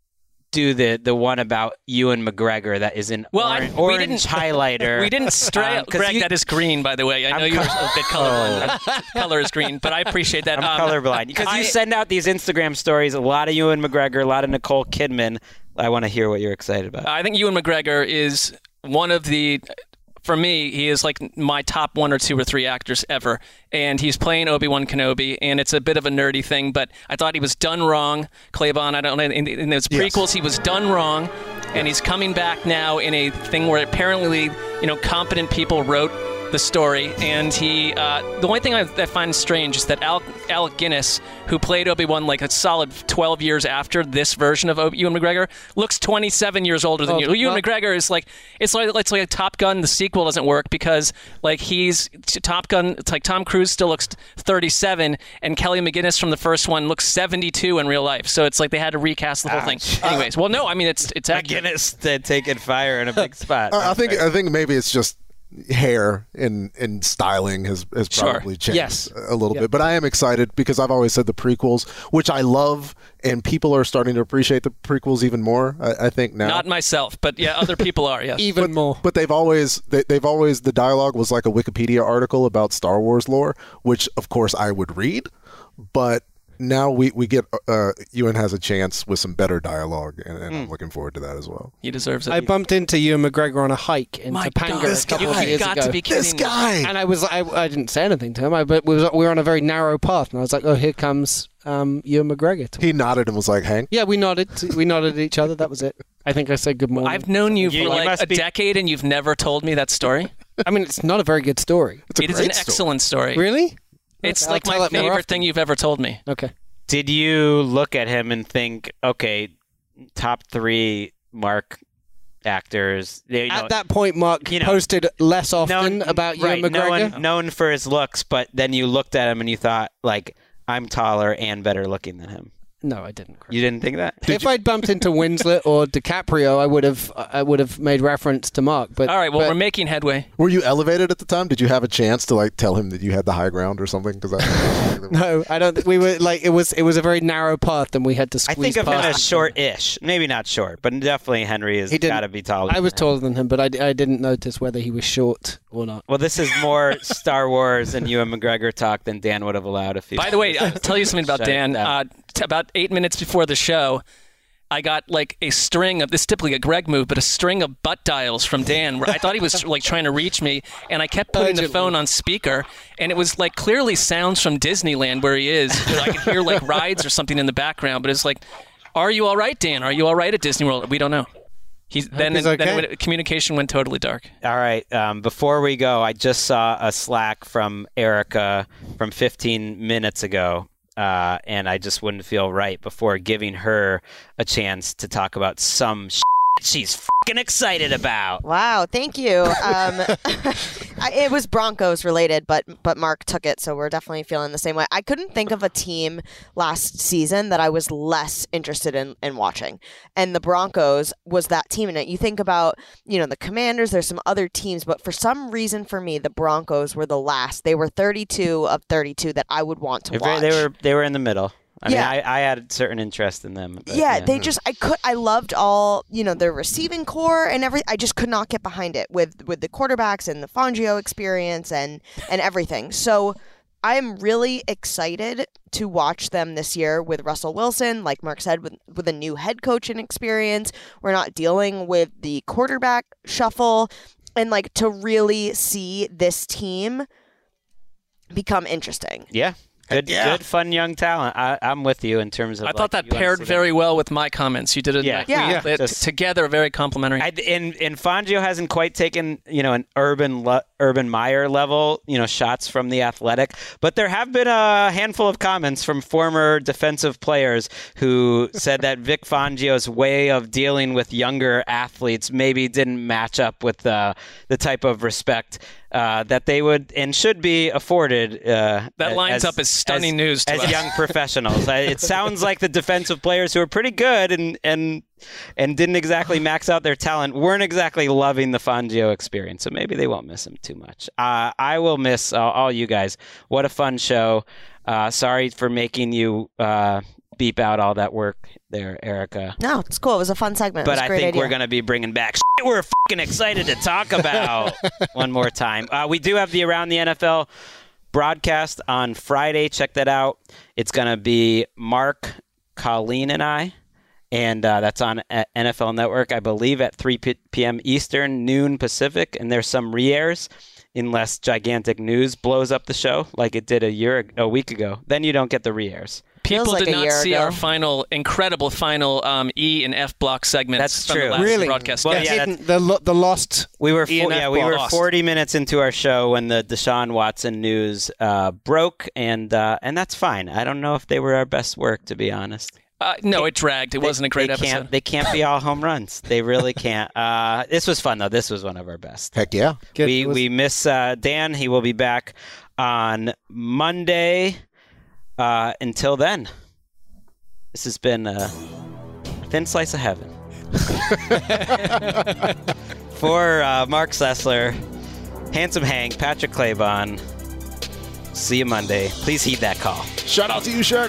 do the the one about Ewan McGregor that is in Well, orange, I, we orange didn't highlighter. We didn't stray. Um, 'cause Greg, you- that is green, by the way. I know I'm you're col- a bit colorblind. Color is green, but I appreciate that. I'm Um, colorblind because I- you send out these Instagram stories. A lot of Ewan McGregor, a lot of Nicole Kidman. I want to hear what you're excited about. I think Ewan McGregor is one of the, for me, he is like my top one or two or three actors ever. And he's playing Obi-Wan Kenobi, and it's a bit of a nerdy thing, but I thought he was done wrong. Claybon, I don't know, in, in those prequels, yes. he was done wrong, and he's coming back now in a thing where apparently, you know, competent people wrote the story, and he, uh, the only thing I, I find strange is that Al, Alec Guinness, who played Obi-Wan like a solid twelve years after this version of Obi- Ewan McGregor, looks twenty-seven years older than Oh, you. Ewan well- McGregor is like, it's like it's like a Top Gun. The sequel doesn't work because like he's Top Gun. It's like Tom Cruise still looks thirty-seven, and Kelly McGinnis from the first one looks seventy-two in real life. So it's like they had to recast the whole Ouch. thing. Anyways, well, no, I mean it's it's accurate. McGinnis did taking fire in a big spot. I I think I think maybe it's just hair and and styling has has Sure. probably changed Yes. a little Yeah. bit. But I am excited because I've always said the prequels, which I love, and people are starting to appreciate the prequels even more. I, I think now. Not myself, but yeah, other people are. Yes, even more. But they've always they, they've always the dialogue was like a Wikipedia article about Star Wars lore, which of course I would read, but now we we get uh, Ewan has a chance with some better dialogue, and, and I'm looking forward to that as well. He deserves it. I bumped into Ewan McGregor on a hike in My Topanga God, a this couple guy. of years You've got ago. to be kidding This me. guy. And I was I, I didn't say anything to him, I, but we, was, we were on a very narrow path, and I was like, oh, here comes um, Ewan McGregor. To He nodded and was like, "Hank." yeah, we nodded. We nodded at each other. That was it. I think I said good morning. I've known you for You- you like must a be- decade, and you've never told me that story. I mean, it's not a very good story. It's a It is great an story. excellent story. Really? It's Okay, like I'll tell my it more favorite often. thing you've ever told me. Okay. Did you look at him and think, okay, top three Mark actors? You know, At that point, Mark you know, posted less often known- about right, Ewan McGregor. known, known for his looks, but then you looked at him and you thought, like, I'm taller and better looking than him. No, I didn't. Chris. You didn't think that? If I'd bumped into Winslet or DiCaprio, I would have I would have made reference to Mark. But All right, well, but- we're making headway. Were you elevated at the time? Did you have a chance to like tell him that you had the high ground or something? Because I no, I don't. think We were like it was it was a very narrow path, and we had to I squeeze think of him past. as short-ish. Maybe not short, but definitely Henry has He didn't- got to be taller. I was than him. taller than him, but I, I didn't notice whether he was short or not. Well, this is more Star Wars and Ewan McGregor talk than Dan would have allowed if he. By the way, I'll tell you something about Shut it Dan. down. Uh, t- about eight minutes before the show, I got like a string of this, is typically a Greg move, but a string of butt dials from Dan where I thought he was like trying to reach me, and I kept putting the Urgently. phone on speaker, and it was like clearly sounds from Disneyland where he is. I could hear like rides or something in the background, but it's like, "Are you all right, Dan? Are you all right at Disney World?" We don't know. He's then he's then okay. it went, communication went totally dark. All right. Um, before we go, I just saw a Slack from Erica from fifteen minutes ago, uh, and I just wouldn't feel right before giving her a chance to talk about some shit she's fucking excited about. Wow, thank you. Um, I, it was Broncos related, but but Mark took it, so we're definitely feeling the same way. I couldn't think of a team last season that I was less interested in, in watching, and the Broncos was that team in it. You think about, you know, the Commanders, there's some other teams, but for some reason for me, the Broncos were the last. They were thirty-two of thirty-two that I would want to They're watch. very- They were they were in the middle. I Yeah. mean, I, I had a certain interest in them. but, yeah, they just I could I loved all, you know, their receiving core and every I just could not get behind it with with the quarterbacks and the Fangio experience and and everything. So I am really excited to watch them this year with Russell Wilson, like Mark said, with with a new head coach and experience. We're not dealing with the quarterback shuffle, and like to really see this team become interesting. Yeah. Good, Yeah. good, fun young talent. I, I'm with you in terms of. I like, thought that you wanna paired see very them- well with my comments. You did it. Yeah, like, yeah. we- it- Just- together, very complimentary. I, and and Fangio hasn't quite taken you know an Urban Le, Urban Meyer level you know shots from the Athletic, but there have been a handful of comments from former defensive players who said that Vic Fangio's way of dealing with younger athletes maybe didn't match up with uh, the type of respect uh, that they would and should be afforded. Uh, That lines as, up as stunning as, news to as us. young professionals. I- It sounds like the defensive players who are pretty good and and and didn't exactly max out their talent weren't exactly loving the Fangio experience. So maybe they won't miss him too much. Uh, I will miss all, all you guys. What a fun show. Uh, sorry for making you uh, beep out all that work there, Erica. No, it's cool. It was a fun segment. It But was a I great think idea. we're going to be bringing back shit we're fucking excited to talk about one more time. Uh, we do have the Around the N F L broadcast on Friday. Check that out. It's going to be Mark, Colleen, and I. And uh, that's on N F L Network, I believe, at three p.m. Eastern, noon Pacific. And there's some re-airs unless gigantic news blows up the show like it did a year, a week ago. Then you don't get the re-airs. People did not see our final, incredible final um, E and F block segments. That's from true. The last Really? broadcast. Well, Yes. yeah, Hidden- the lo- the lost. We were E fo- and F yeah, we were lost. forty minutes into our show when the Deshaun Watson news uh, broke, and uh, and that's fine. I don't know if they were our best work, to be honest. Uh, no, it dragged. It They- wasn't a great they episode. Can't, they can't be all home runs. They really can't. Uh, this was fun though. This was one of our best. Heck yeah. Good. We It was- we miss uh, Dan. He will be back on Monday. Uh, until then, this has been a thin slice of heaven. For uh, Mark Sessler, Handsome Hank, Patrick Claybon. See you Monday. Please heed that call. Shout out to you, Shaq.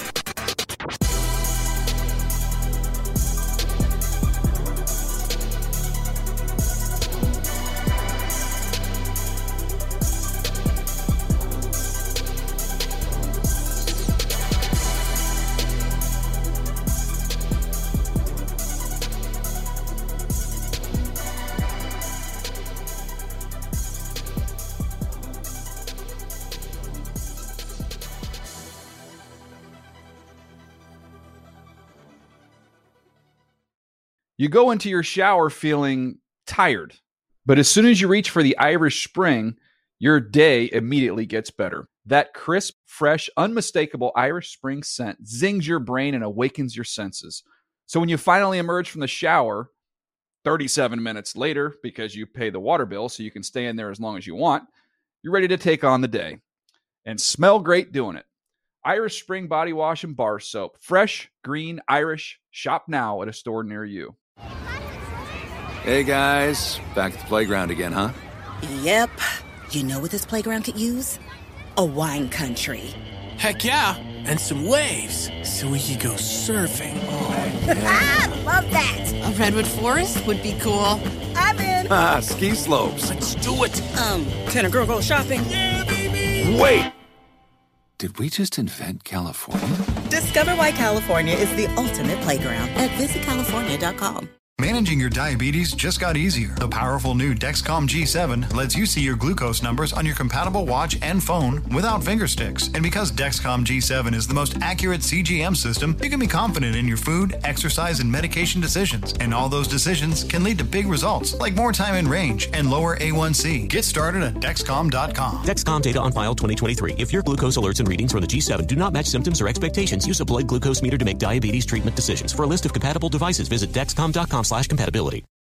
You go into your shower feeling tired, but as soon as you reach for the Irish Spring, your day immediately gets better. That crisp, fresh, unmistakable Irish Spring scent zings your brain and awakens your senses. So when you finally emerge from the shower, thirty-seven minutes later, because you pay the water bill so you can stay in there as long as you want, you're ready to take on the day and smell great doing it. Irish Spring Body Wash and Bar Soap. Fresh, green, Irish. Shop now at a store near you. Hey guys, back at the playground again, huh? Yep. You know what this playground could use? A wine country. Heck yeah, and some waves so we could go surfing. Ah, love that. A redwood forest would be cool. I'm in. Ah, ski slopes. Let's do it. Um, can a girl go shopping? Yeah, baby. Wait! Did we just invent California? Discover why California is the ultimate playground at visit california dot com. Managing your diabetes just got easier. The powerful new Dexcom G seven lets you see your glucose numbers on your compatible watch and phone without finger sticks. And because Dexcom G seven is the most accurate C G M system, you can be confident in your food, exercise, and medication decisions. And all those decisions can lead to big results, like more time in range and lower A one C. Get started at Dexcom dot com. Dexcom data on file twenty twenty-three. If your glucose alerts and readings from the G seven do not match symptoms or expectations, use a blood glucose meter to make diabetes treatment decisions. For a list of compatible devices, visit Dexcom dot com slash compatibility.